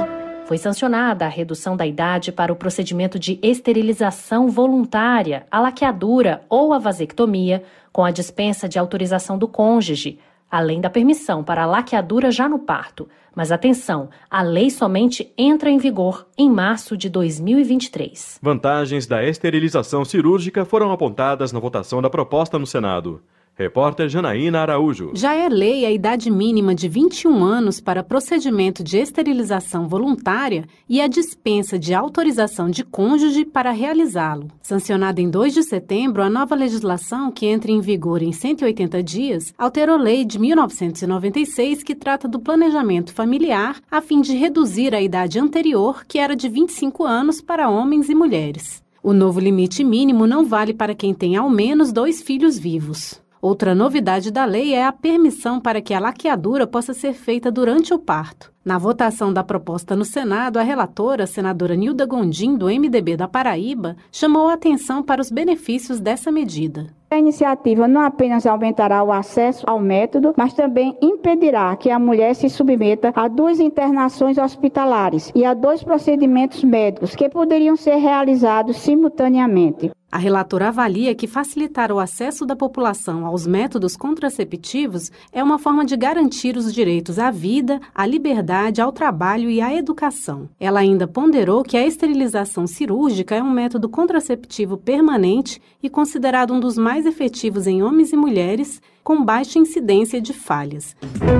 Foi sancionada a redução da idade para o procedimento de esterilização voluntária, a laqueadura ou a vasectomia, com a dispensa de autorização do cônjuge, além da permissão para a laqueadura já no parto. Mas atenção, a lei somente entra em vigor em março de dois mil e vinte e três.
Vantagens da esterilização cirúrgica foram apontadas na votação da proposta no Senado. Repórter Janaína Araújo.
Já é lei a idade mínima de vinte e um anos para procedimento de esterilização voluntária e a dispensa de autorização de cônjuge para realizá-lo. Sancionada em dois de setembro, a nova legislação, que entra em vigor em cento e oitenta dias, alterou a lei de mil novecentos e noventa e seis, que trata do planejamento familiar, a fim de reduzir a idade anterior, que era de vinte e cinco anos, para homens e mulheres. O novo limite mínimo não vale para quem tem ao menos dois filhos vivos. Outra novidade da lei é a permissão para que a laqueadura possa ser feita durante o parto. Na votação da proposta no Senado, a relatora, a senadora Nilda Gondim, do M D B da Paraíba, chamou a atenção para os benefícios dessa medida.
A iniciativa não apenas aumentará o acesso ao método, mas também impedirá que a mulher se submeta a duas internações hospitalares e a dois procedimentos médicos que poderiam ser realizados simultaneamente.
A relatora avalia que facilitar o acesso da população aos métodos contraceptivos é uma forma de garantir os direitos à vida, à liberdade, ao trabalho e à educação. Ela ainda ponderou que a esterilização cirúrgica é um método contraceptivo permanente e considerado um dos mais efetivos em homens e mulheres, com baixa incidência de falhas.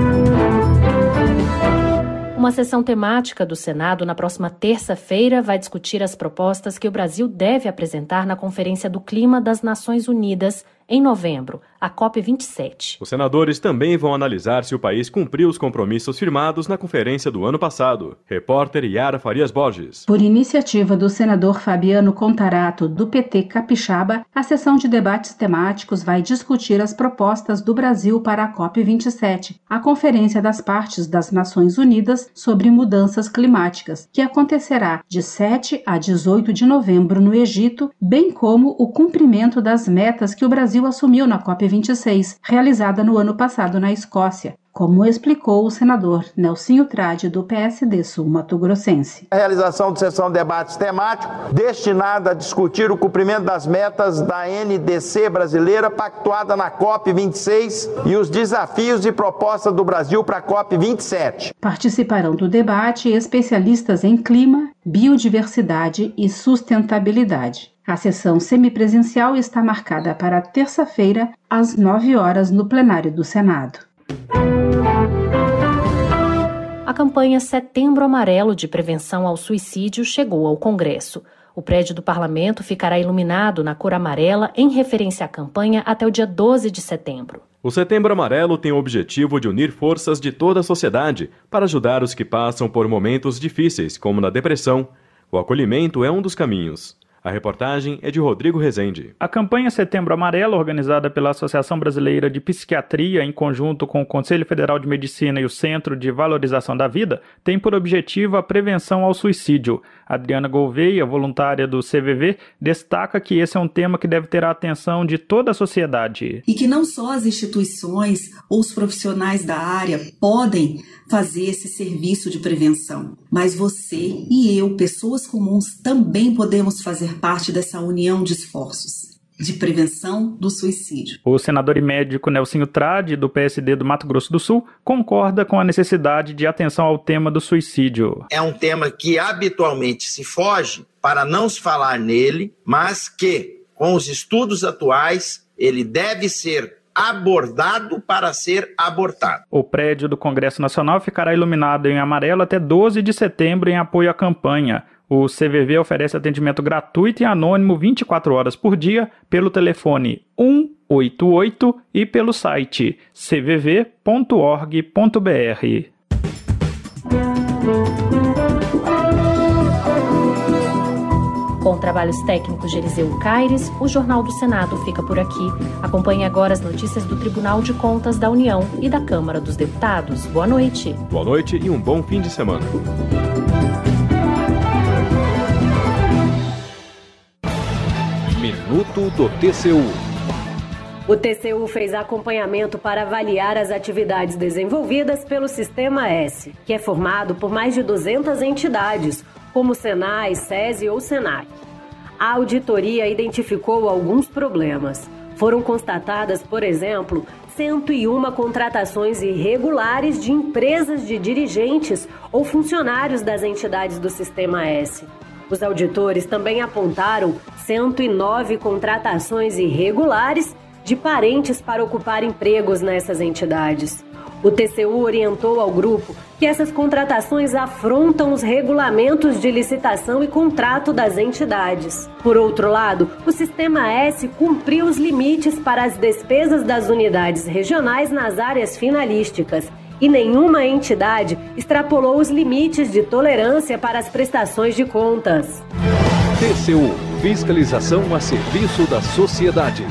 Uma sessão temática do Senado na próxima terça-feira vai discutir as propostas que o Brasil deve apresentar na Conferência do Clima das Nações Unidas em novembro, a COP vinte e sete.
Os senadores também vão analisar se o país cumpriu os compromissos firmados na conferência do ano passado. Repórter Yara Farias Borges.
Por iniciativa do senador Fabiano Contarato, do P T Capixaba, a sessão de debates temáticos vai discutir as propostas do Brasil para a COP vinte e sete, a Conferência das Partes das Nações Unidas sobre Mudanças Climáticas, que acontecerá de sete a dezoito de novembro no Egito, bem como o cumprimento das metas que o Brasil assumiu na COP vinte e seis, realizada no ano passado na Escócia, como explicou o senador Nelsinho Trade, do P S D sul-mato-grossense.
A realização de sessão de debates temáticos destinada a discutir o cumprimento das metas da N D C brasileira pactuada na COP vinte e seis e os desafios e propostas do Brasil para a COP vinte e sete.
Participarão do debate especialistas em clima, biodiversidade e sustentabilidade. A sessão semipresencial está marcada para terça-feira, às nove horas, no plenário do Senado.
A campanha Setembro Amarelo de Prevenção ao Suicídio chegou ao Congresso. O prédio do Parlamento ficará iluminado na cor amarela em referência à campanha até o dia doze de setembro.
O Setembro Amarelo tem o objetivo de unir forças de toda a sociedade para ajudar os que passam por momentos difíceis, como na depressão. O acolhimento é um dos caminhos. A reportagem é de Rodrigo Rezende.
A campanha Setembro Amarelo, organizada pela Associação Brasileira de Psiquiatria, em conjunto com o Conselho Federal de Medicina e o Centro de Valorização da Vida, tem por objetivo a prevenção ao suicídio. Adriana Gouveia, voluntária do C V V, destaca que esse é um tema que deve ter a atenção de toda a sociedade.
E que não só as instituições ou os profissionais da área podem fazer esse serviço de prevenção, mas você e eu, pessoas comuns, também podemos fazer parte dessa união de esforços de prevenção do suicídio.
O senador e médico Nelsinho Trade, do P S D do Mato Grosso do Sul, concorda com a necessidade de atenção ao tema do suicídio.
É um tema que habitualmente se foge para não se falar nele, mas que, com os estudos atuais, ele deve ser abordado para ser abortado.
O prédio do Congresso Nacional ficará iluminado em amarelo até doze de setembro em apoio à campanha. O C V V oferece atendimento gratuito e anônimo vinte e quatro horas por dia pelo telefone um oito oito e pelo site c v v ponto org ponto b r.
Com trabalhos técnicos de Eliseu Caires, o Jornal do Senado fica por aqui. Acompanhe agora as notícias do Tribunal de Contas da União e da Câmara dos Deputados. Boa noite.
Boa noite e um bom fim de semana.
Minuto do T C U.
O T C U fez acompanhamento para avaliar as atividades desenvolvidas pelo Sistema S, que é formado por mais de duzentas entidades, como Senai, SESI ou SENAC. A auditoria identificou alguns problemas. Foram constatadas, por exemplo, cento e uma contratações irregulares de empresas de dirigentes ou funcionários das entidades do Sistema S. Os auditores também apontaram cento e nove contratações irregulares de parentes para ocupar empregos nessas entidades. O T C U orientou ao grupo que essas contratações afrontam os regulamentos de licitação e contrato das entidades. Por outro lado, o Sistema S cumpriu os limites para as despesas das unidades regionais nas áreas finalísticas e nenhuma entidade extrapolou os limites de tolerância para as prestações de contas.
T C U, fiscalização a serviço da sociedade.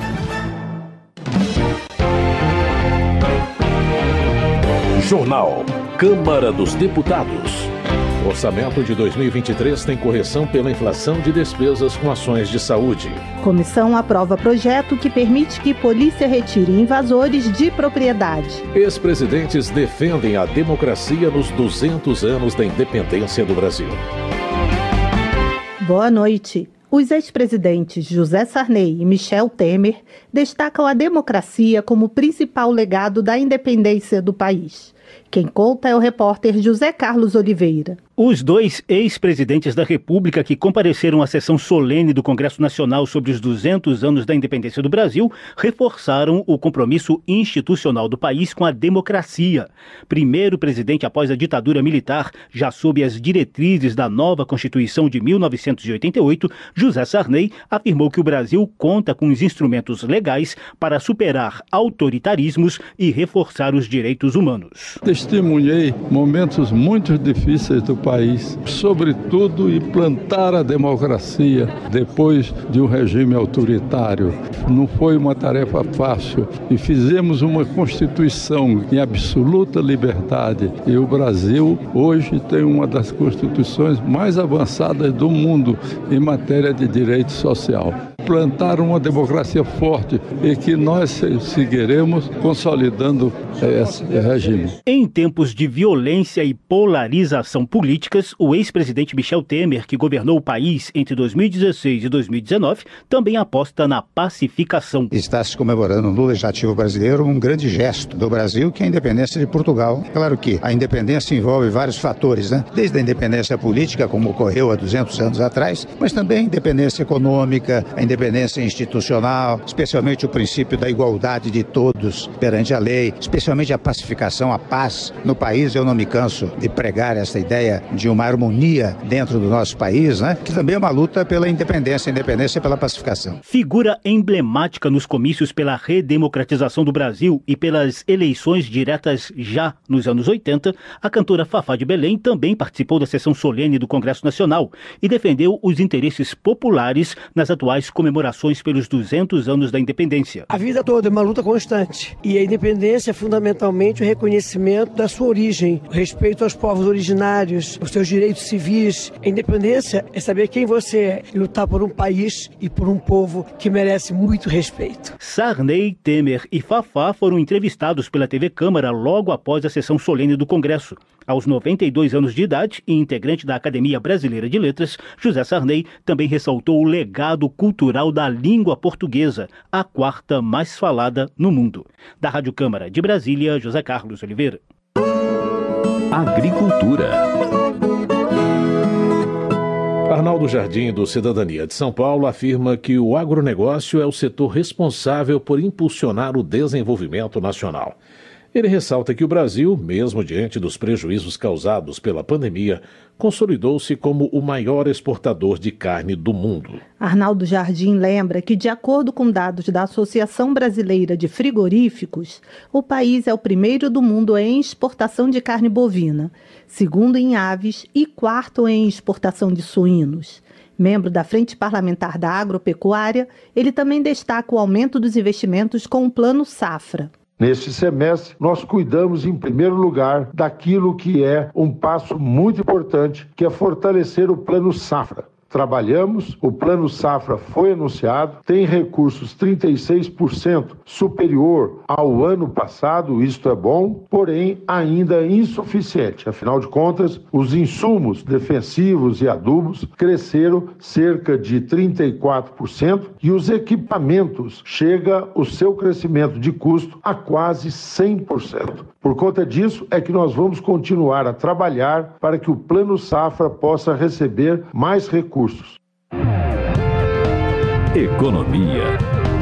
Jornal Câmara dos Deputados. O orçamento de dois mil e vinte e três tem correção pela inflação de despesas com ações de saúde.
Comissão aprova projeto que permite que polícia retire invasores de propriedade.
Ex-presidentes defendem a democracia nos duzentos anos da independência do Brasil.
Boa noite. Os ex-presidentes José Sarney e Michel Temer destacam a democracia como principal legado da independência do país. Quem conta é o repórter José Carlos Oliveira.
Os dois ex-presidentes da República que compareceram à sessão solene do Congresso Nacional sobre os duzentos anos da independência do Brasil reforçaram o compromisso institucional do país com a democracia. Primeiro presidente após a ditadura militar, já sob as diretrizes da nova Constituição de mil novecentos e oitenta e oito, José Sarney afirmou que o Brasil conta com os instrumentos legais para superar autoritarismos e reforçar os direitos humanos.
Testemunhei momentos muito difíceis do país, sobretudo implantar a democracia depois de um regime autoritário. Não foi uma tarefa fácil e fizemos uma Constituição em absoluta liberdade. E o Brasil hoje tem uma das constituições mais avançadas do mundo em matéria de direito social. Plantar uma democracia forte e que nós seguiremos consolidando esse regime.
Em tempos de violência e polarização políticas, o ex-presidente Michel Temer, que governou o país entre dois mil e dezesseis e dois mil e dezenove, também aposta na pacificação.
Está se comemorando no Legislativo brasileiro um grande gesto do Brasil, que é a independência de Portugal. Claro que a independência envolve vários fatores, né? Desde a independência política, como ocorreu há duzentos anos atrás, mas também a independência econômica, a independência institucional, especialmente o princípio da igualdade de todos perante a lei, especialmente a pacificação, a paz no país. Eu não me canso de pregar essa ideia de uma harmonia dentro do nosso país, né? Que também é uma luta pela independência, independência pela pacificação.
Figura emblemática nos comícios pela redemocratização do Brasil e pelas eleições diretas já nos anos oitenta, a cantora Fafá de Belém também participou da sessão solene do Congresso Nacional e defendeu os interesses populares nas atuais comemorações pelos duzentos anos da independência.
A vida toda é uma luta constante e a independência é fundamentalmente o reconhecimento da sua origem, o respeito aos povos originários, os seus direitos civis. A independência é saber quem você é e lutar por um país e por um povo que merece muito respeito.
Sarney, Temer e Fafá foram entrevistados pela T V Câmara logo após a sessão solene do Congresso. Aos noventa e dois anos de idade e integrante da Academia Brasileira de Letras, José Sarney também ressaltou o legado cultural da língua portuguesa, a quarta mais falada no mundo. Da Rádio Câmara de Brasília, José Carlos Oliveira.
Agricultura. Arnaldo Jardim, do Cidadania de São Paulo, afirma que o agronegócio é o setor responsável por impulsionar o desenvolvimento nacional. Ele ressalta que o Brasil, mesmo diante dos prejuízos causados pela pandemia, consolidou-se como o maior exportador de carne do mundo.
Arnaldo Jardim lembra que, de acordo com dados da Associação Brasileira de Frigoríficos, o país é o primeiro do mundo em exportação de carne bovina, segundo em aves e quarto em exportação de suínos. Membro da Frente Parlamentar da Agropecuária, ele também destaca o aumento dos investimentos com o Plano Safra.
Neste semestre, nós cuidamos, em primeiro lugar, daquilo que é um passo muito importante, que é fortalecer o Plano Safra. trabalhamos, o Plano Safra foi anunciado, tem recursos trinta e seis por cento superior ao ano passado, isto é bom, porém ainda insuficiente. Afinal de contas, os insumos defensivos e adubos cresceram cerca de trinta e quatro por cento e os equipamentos chega o seu crescimento de custo a quase cem por cento. Por conta disso é que nós vamos continuar a trabalhar para que o Plano Safra possa receber mais recursos.
Economia.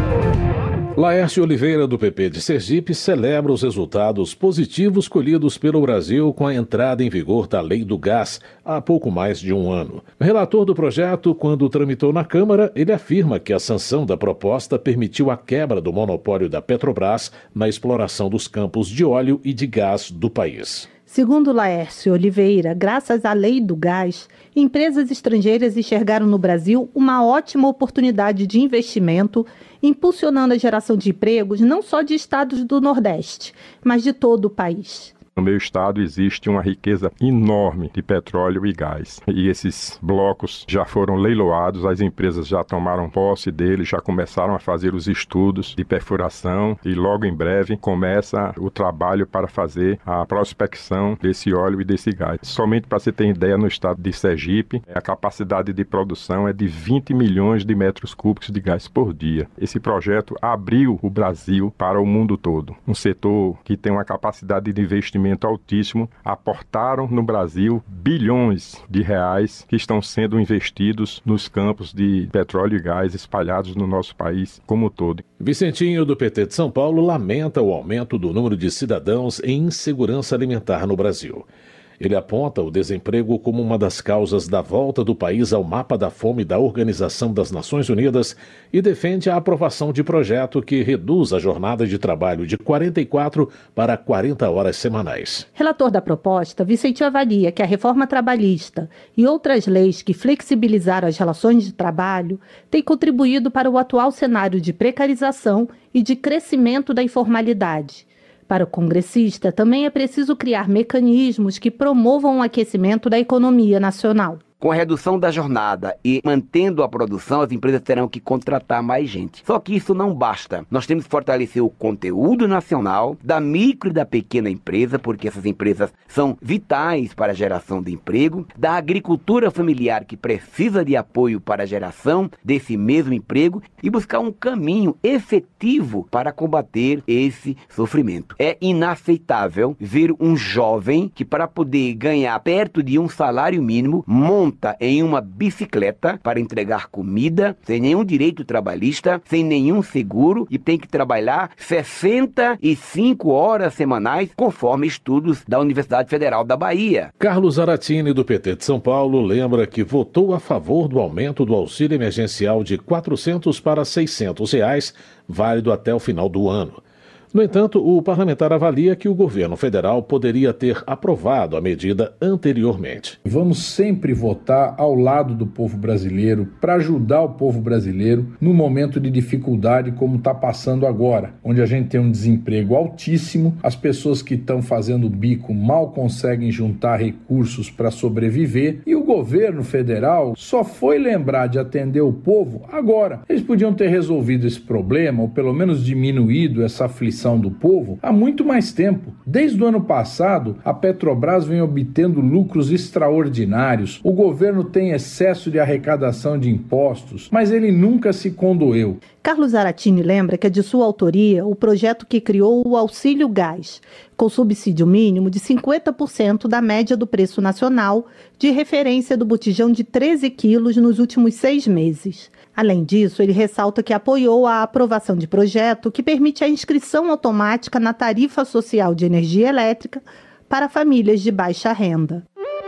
Laércio Oliveira, do P P de Sergipe, celebra os resultados positivos colhidos pelo Brasil com a entrada em vigor da Lei do Gás há pouco mais de um ano. Relator do projeto, quando tramitou na Câmara, ele afirma que a sanção da proposta permitiu a quebra do monopólio da Petrobras na exploração dos campos de óleo e de gás do país.
Segundo Laércio Oliveira, graças à Lei do Gás, empresas estrangeiras enxergaram no Brasil uma ótima oportunidade de investimento, impulsionando a geração de empregos não só de estados do Nordeste, mas de todo o país.
No meu estado existe uma riqueza enorme de petróleo e gás. E esses blocos já foram leiloados, as empresas já tomaram posse deles, já começaram a fazer os estudos de perfuração e logo em breve começa o trabalho para fazer a prospecção desse óleo e desse gás. Somente para você ter ideia, no estado de Sergipe, a capacidade de produção é de vinte milhões de metros cúbicos de gás por dia. Esse projeto abriu o Brasil para o mundo todo. Um setor que tem uma capacidade de investimento altíssimo, aportaram no Brasil bilhões de reais que estão sendo investidos nos campos de petróleo e gás espalhados no nosso país como um todo.
Vicentinho, do P T de São Paulo, lamenta o aumento do número de cidadãos em insegurança alimentar no Brasil. Ele aponta o desemprego como uma das causas da volta do país ao mapa da fome da Organização das Nações Unidas e defende a aprovação de projeto que reduz a jornada de trabalho de quarenta e quatro para quarenta horas semanais.
Relator da proposta, Vicentinho avalia que a reforma trabalhista e outras leis que flexibilizaram as relações de trabalho têm contribuído para o atual cenário de precarização e de crescimento da informalidade. Para o congressista, também é preciso criar mecanismos que promovam o aquecimento da economia nacional.
Com a redução da jornada e mantendo a produção, as empresas terão que contratar mais gente. Só que isso não basta. Nós temos que fortalecer o conteúdo nacional da micro e da pequena empresa, porque essas empresas são vitais para a geração de emprego, da agricultura familiar, que precisa de apoio para a geração desse mesmo emprego, e buscar um caminho efetivo para combater esse sofrimento. É inaceitável ver um jovem que, para poder ganhar perto de um salário mínimo, monta em uma bicicleta para entregar comida, sem nenhum direito trabalhista, sem nenhum seguro, e tem que trabalhar sessenta e cinco horas semanais, conforme estudos da Universidade Federal da Bahia.
Carlos Aratini, do P T de São Paulo, lembra que votou a favor do aumento do auxílio emergencial de quatrocentos para seiscentos reais, válido até o final do ano. No entanto, o parlamentar avalia que o governo federal poderia ter aprovado a medida anteriormente.
Vamos sempre votar ao lado do povo brasileiro, para ajudar o povo brasileiro no momento de dificuldade como está passando agora, onde a gente tem um desemprego altíssimo, as pessoas que estão fazendo bico mal conseguem juntar recursos para sobreviver e o governo federal só foi lembrar de atender o povo agora. Eles podiam ter resolvido esse problema, ou pelo menos diminuído essa aflição do povo há muito mais tempo. Desde o ano passado, a Petrobras vem obtendo lucros extraordinários, o governo tem excesso de arrecadação de impostos, mas ele nunca se condoeu.
Carlos Aratini lembra que é de sua autoria o projeto que criou o Auxílio Gás, com subsídio mínimo de cinquenta por cento da média do preço nacional, de referência do botijão de treze quilos nos últimos seis meses. Além disso, ele ressalta que apoiou a aprovação de projeto que permite a inscrição automática na tarifa social de energia elétrica para famílias de baixa renda.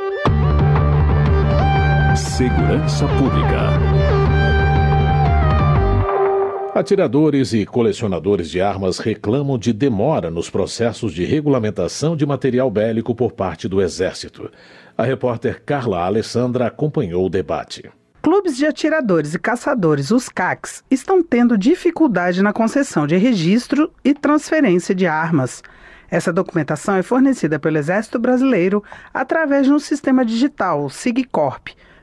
Segurança Pública. Atiradores e colecionadores de armas reclamam de demora nos processos de regulamentação de material bélico por parte do Exército. A repórter Carla Alessandra acompanhou o debate.
Clubes de atiradores e caçadores, os C A Cs, estão tendo dificuldade na concessão de registro e transferência de armas. Essa documentação é fornecida pelo Exército Brasileiro através de um sistema digital, o SIGCORP.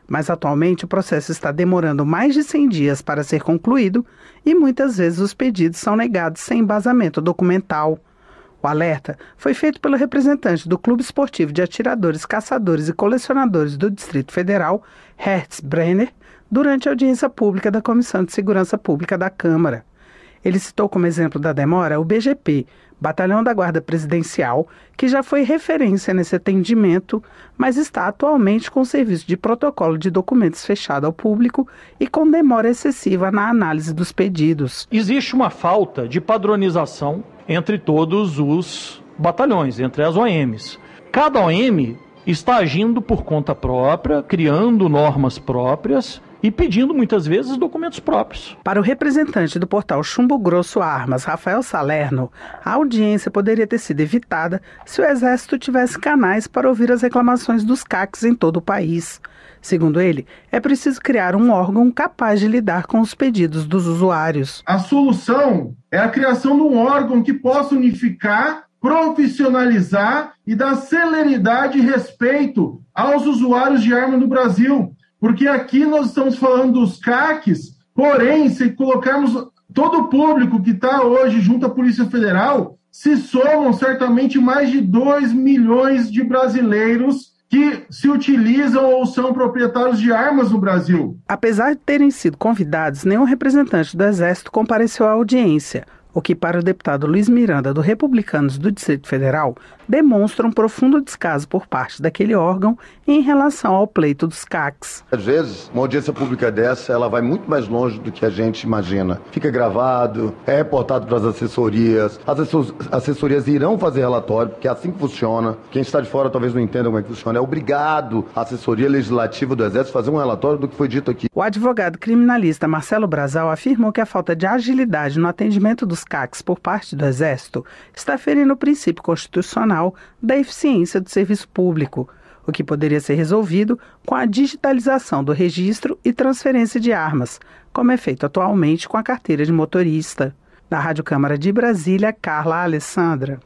Mas atualmente o processo está demorando mais de cem dias para ser concluído e muitas vezes os pedidos são negados sem embasamento documental. O alerta foi feito pelo representante do Clube Esportivo de Atiradores, Caçadores e Colecionadores do Distrito Federal, Hertz Brenner, durante a audiência pública da Comissão de Segurança Pública da Câmara. Ele citou como exemplo da demora o B G P, Batalhão da Guarda Presidencial, que já foi referência nesse atendimento, mas está atualmente com o serviço de protocolo de documentos fechado ao público e com demora excessiva na análise dos pedidos.
Existe uma falta de padronização entre todos os batalhões, entre as O Ms. Cada O M está agindo por conta própria, criando normas próprias e pedindo muitas vezes documentos próprios.
Para o representante do portal Chumbo Grosso Armas, Rafael Salerno, a audiência poderia ter sido evitada se o Exército tivesse canais para ouvir as reclamações dos C A Cs em todo o país. Segundo ele, é preciso criar um órgão capaz de lidar com os pedidos dos usuários.
A solução é a criação de um órgão que possa unificar, profissionalizar e dar celeridade e respeito aos usuários de arma no Brasil. Porque aqui nós estamos falando dos C A Cs, porém, se colocarmos todo o público que está hoje junto à Polícia Federal, se somam certamente mais de dois milhões de brasileiros que se utilizam ou são proprietários de armas no Brasil.
Apesar de terem sido convidados, nenhum representante do Exército compareceu à audiência, o que para o deputado Luiz Miranda, do Republicanos do Distrito Federal, demonstra um profundo descaso por parte daquele órgão em relação ao pleito dos C A Cs.
Às vezes, uma audiência pública dessa, ela vai muito mais longe do que a gente imagina. Fica gravado, é reportado para as assessorias, as assessorias irão fazer relatório, porque é assim que funciona. Quem está de fora talvez não entenda como é que funciona. É obrigado a assessoria legislativa do Exército fazer um relatório do que foi dito aqui.
O advogado criminalista Marcelo Brazal afirmou que a falta de agilidade no atendimento dos C A Cs por parte do Exército está ferindo o princípio constitucional da eficiência do serviço público, o que poderia ser resolvido com a digitalização do registro e transferência de armas, como é feito atualmente com a carteira de motorista. Da Rádio Câmara de Brasília, Carla Alessandra.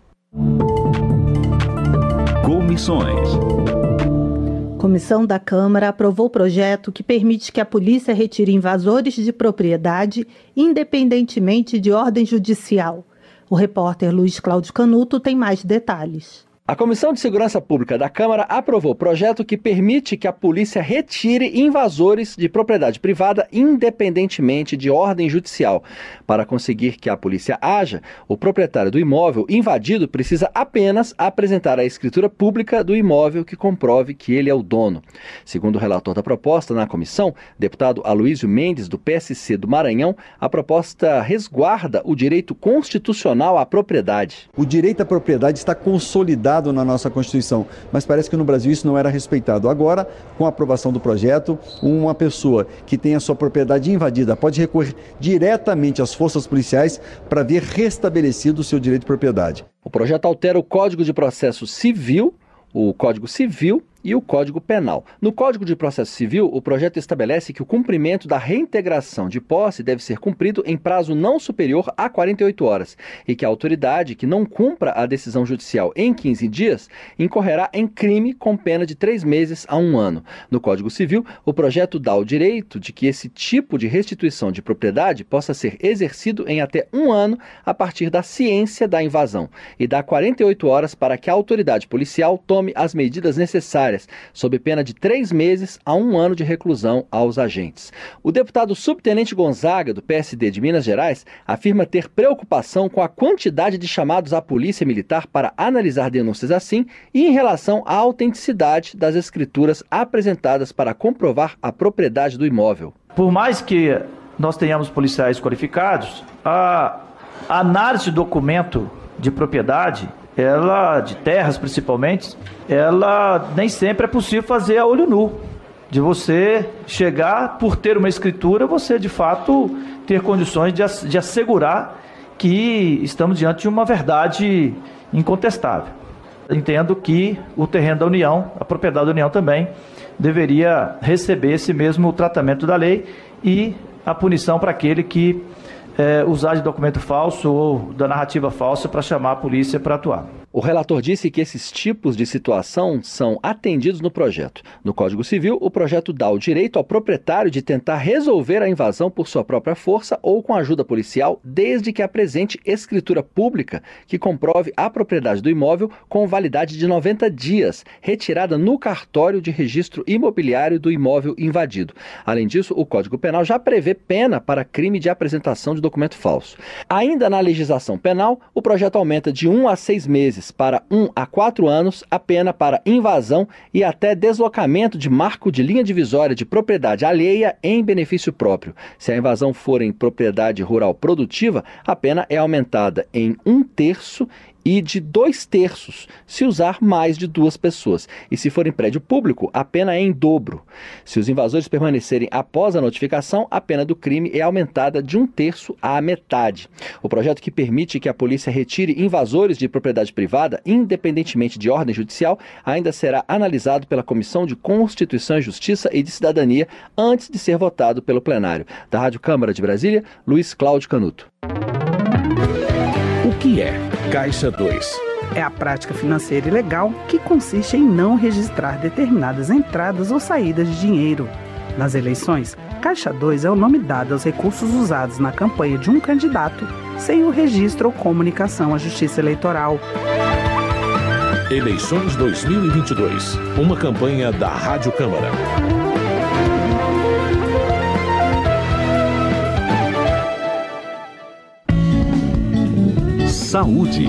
Comissões.
Comissão da Câmara aprovou o projeto que permite que a polícia retire invasores de propriedade, independentemente de ordem judicial. O repórter Luiz Cláudio Canuto tem mais detalhes.
A Comissão de Segurança Pública da Câmara aprovou o projeto que permite que a polícia retire invasores de propriedade privada independentemente de ordem judicial. Para conseguir que a polícia haja, o proprietário do imóvel invadido precisa apenas apresentar a escritura pública do imóvel que comprove que ele é o dono. Segundo o relator da proposta na comissão, deputado Aloísio Mendes, do P S C do Maranhão, a proposta resguarda o direito constitucional à propriedade.
O direito à propriedade está consolidado na nossa Constituição, mas parece que no Brasil isso não era respeitado. Agora, com a aprovação do projeto, uma pessoa que tem a sua propriedade invadida pode recorrer diretamente às forças policiais para ver restabelecido o seu direito de propriedade.
O projeto altera o Código de Processo Civil, o Código Civil e o Código Penal. No Código de Processo Civil, o projeto estabelece que o cumprimento da reintegração de posse deve ser cumprido em prazo não superior a quarenta e oito horas e que a autoridade que não cumpra a decisão judicial em quinze dias incorrerá em crime com pena de três meses a um ano. No Código Civil, o projeto dá o direito de que esse tipo de restituição de propriedade possa ser exercido em até um ano a partir da ciência da invasão e dá quarenta e oito horas para que a autoridade policial tome as medidas necessárias, sob pena de três meses a um ano de reclusão aos agentes. O deputado subtenente Gonzaga, do P S D de Minas Gerais, afirma ter preocupação com a quantidade de chamados à polícia militar para analisar denúncias assim e em relação à autenticidade das escrituras apresentadas para comprovar a propriedade do imóvel.
Por mais que nós tenhamos policiais qualificados, a análise de documento de propriedade, ela, de terras principalmente, ela nem sempre é possível fazer a olho nu. De você chegar, por ter uma escritura, você de fato ter condições de, de assegurar que estamos diante de uma verdade incontestável. Entendo que o terreno da União, a propriedade da União também, deveria receber esse mesmo tratamento da lei e a punição para aquele que É, usar de documento falso ou da narrativa falsa para chamar a polícia para atuar.
O relator disse que esses tipos de situação são atendidos no projeto. No Código Civil, o projeto dá o direito ao proprietário de tentar resolver a invasão por sua própria força ou com ajuda policial, desde que apresente escritura pública que comprove a propriedade do imóvel com validade de noventa dias, retirada no cartório de registro imobiliário do imóvel invadido. Além disso, o Código Penal já prevê pena para crime de apresentação de documento falso. Ainda na legislação penal, o projeto aumenta de um a seis meses para um a quatro anos a pena para invasão e até deslocamento de marco de linha divisória de propriedade alheia em benefício próprio. Se a invasão for em propriedade rural produtiva, a pena é aumentada em um terço e de dois terços se usar mais de duas pessoas. E se for em prédio público, a pena é em dobro. Se os invasores permanecerem após a notificação, a pena do crime é aumentada de um terço à metade. O projeto que permite que a polícia retire invasores de propriedade privada, independentemente de ordem judicial, ainda será analisado pela Comissão de Constituição e Justiça e de Cidadania antes de ser votado pelo plenário. Da Rádio Câmara de Brasília, Luiz Cláudio Canuto.
O que é Caixa dois?
É a prática financeira ilegal que consiste em não registrar determinadas entradas ou saídas de dinheiro. Nas eleições, Caixa dois é o nome dado aos recursos usados na campanha de um candidato sem o registro ou comunicação à Justiça Eleitoral.
Eleições dois mil e vinte e dois, uma campanha da Rádio Câmara. Saúde.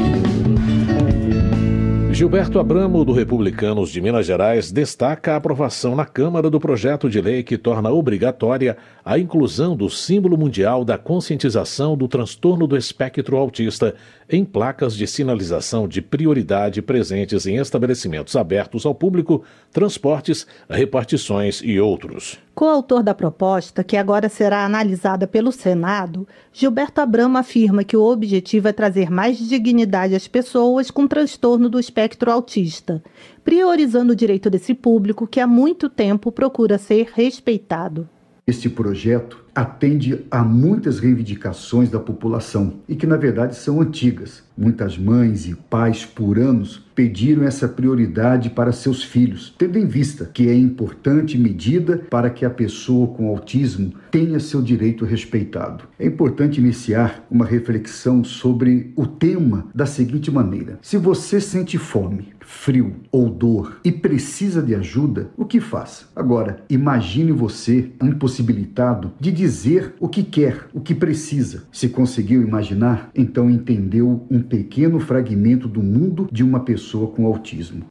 Gilberto Abramo, do Republicanos de Minas Gerais, destaca a aprovação na Câmara do projeto de lei que torna obrigatória a inclusão do símbolo mundial da conscientização do transtorno do espectro autista em placas de sinalização de prioridade presentes em estabelecimentos abertos ao público, transportes, repartições e outros.
Coautor da proposta, que agora será analisada pelo Senado, Gilberto Abramo afirma que o objetivo é trazer mais dignidade às pessoas com transtorno do espectro autista, priorizando o direito desse público que há muito tempo procura ser respeitado.
Este projeto atende a muitas reivindicações da população e que, na verdade, são antigas. Muitas mães e pais, por anos, pediram essa prioridade para seus filhos, tendo em vista que é importante medida para que a pessoa com autismo tenha seu direito respeitado. É importante iniciar uma reflexão sobre o tema da seguinte maneira: se você sente fome, frio ou dor e precisa de ajuda, o que faz? Agora, imagine você impossibilitado de dizer o que quer, o que precisa. Se conseguiu imaginar, então entendeu um pequeno fragmento do mundo de uma pessoa com autismo.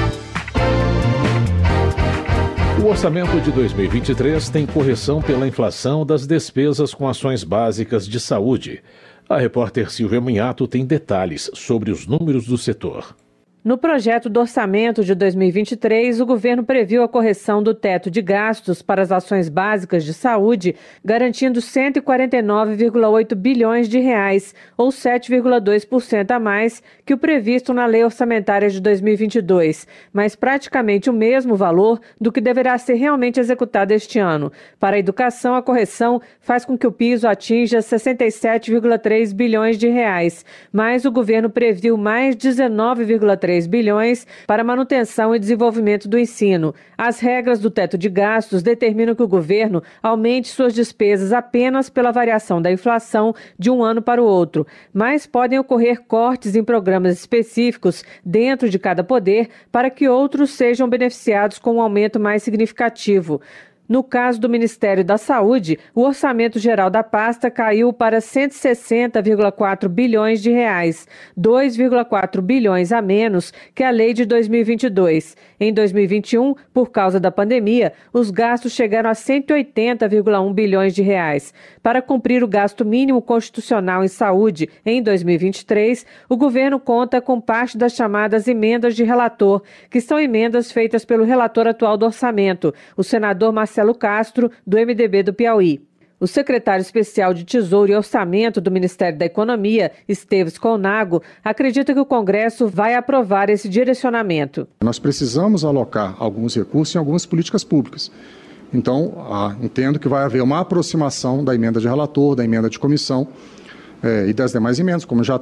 O orçamento de dois mil e vinte e três tem correção pela inflação das despesas com ações básicas de saúde. A repórter Silvia Munhato tem detalhes sobre os números do setor.
No projeto do orçamento de dois mil e vinte e três, o governo previu a correção do teto de gastos para as ações básicas de saúde, garantindo cento e quarenta e nove vírgula oito bilhões de reais, ou sete vírgula dois por cento a mais que o previsto na lei orçamentária de dois mil e vinte e dois, mas praticamente o mesmo valor do que deverá ser realmente executado este ano. Para a educação, a correção faz com que o piso atinja sessenta e sete vírgula três bilhões de reais, mas o governo previu mais dezenove vírgula três bilhões para manutenção e desenvolvimento do ensino. As regras do teto de gastos determinam que o governo aumente suas despesas apenas pela variação da inflação de um ano para o outro, mas podem ocorrer cortes em programas específicos dentro de cada poder para que outros sejam beneficiados com um aumento mais significativo. No caso do Ministério da Saúde, o orçamento geral da pasta caiu para cento e sessenta vírgula quatro bilhões de reais, dois vírgula quatro bilhões a menos que a lei de dois mil e vinte e dois. Em dois mil e vinte e um, por causa da pandemia, os gastos chegaram a cento e oitenta vírgula um bilhões de reais. Para cumprir o gasto mínimo constitucional em saúde em dois mil e vinte e três, o governo conta com parte das chamadas emendas de relator, que são emendas feitas pelo relator atual do orçamento, o senador Marcelo Castro, do M D B do Piauí. O secretário especial de Tesouro e Orçamento do Ministério da Economia, Esteves Colnago, acredita que o Congresso vai aprovar esse direcionamento.
Nós precisamos alocar alguns recursos em algumas políticas públicas. Então, ah, entendo que vai haver uma aproximação da emenda de relator, da emenda de comissão eh, e das demais emendas, como já tem,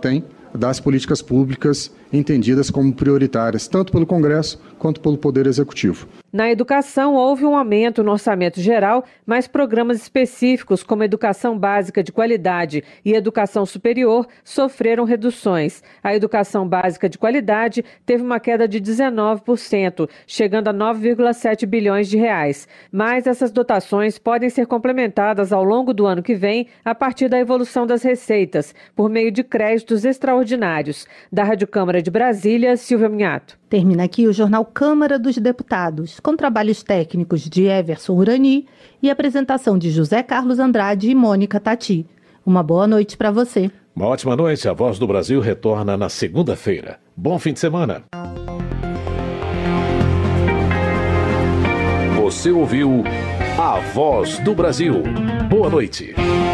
das políticas públicas entendidas como prioritárias, tanto pelo Congresso quanto pelo Poder Executivo.
Na educação, houve um aumento no orçamento geral, mas programas específicos como educação básica de qualidade e educação superior sofreram reduções. A educação básica de qualidade teve uma queda de dezenove por cento, chegando a nove vírgula sete bilhões de reais. Mas essas dotações podem ser complementadas ao longo do ano que vem a partir da evolução das receitas, por meio de créditos extraordinários. Da Rádio Câmara de Brasília, Silvia Minhato.
Termina aqui o Jornal Câmara dos Deputados, com trabalhos técnicos de Everson Urani e apresentação de José Carlos Andrade e Mônica Tati. Uma boa noite para você.
Uma ótima noite. A Voz do Brasil retorna na segunda-feira. Bom fim de semana. Você ouviu A Voz do Brasil. Boa noite.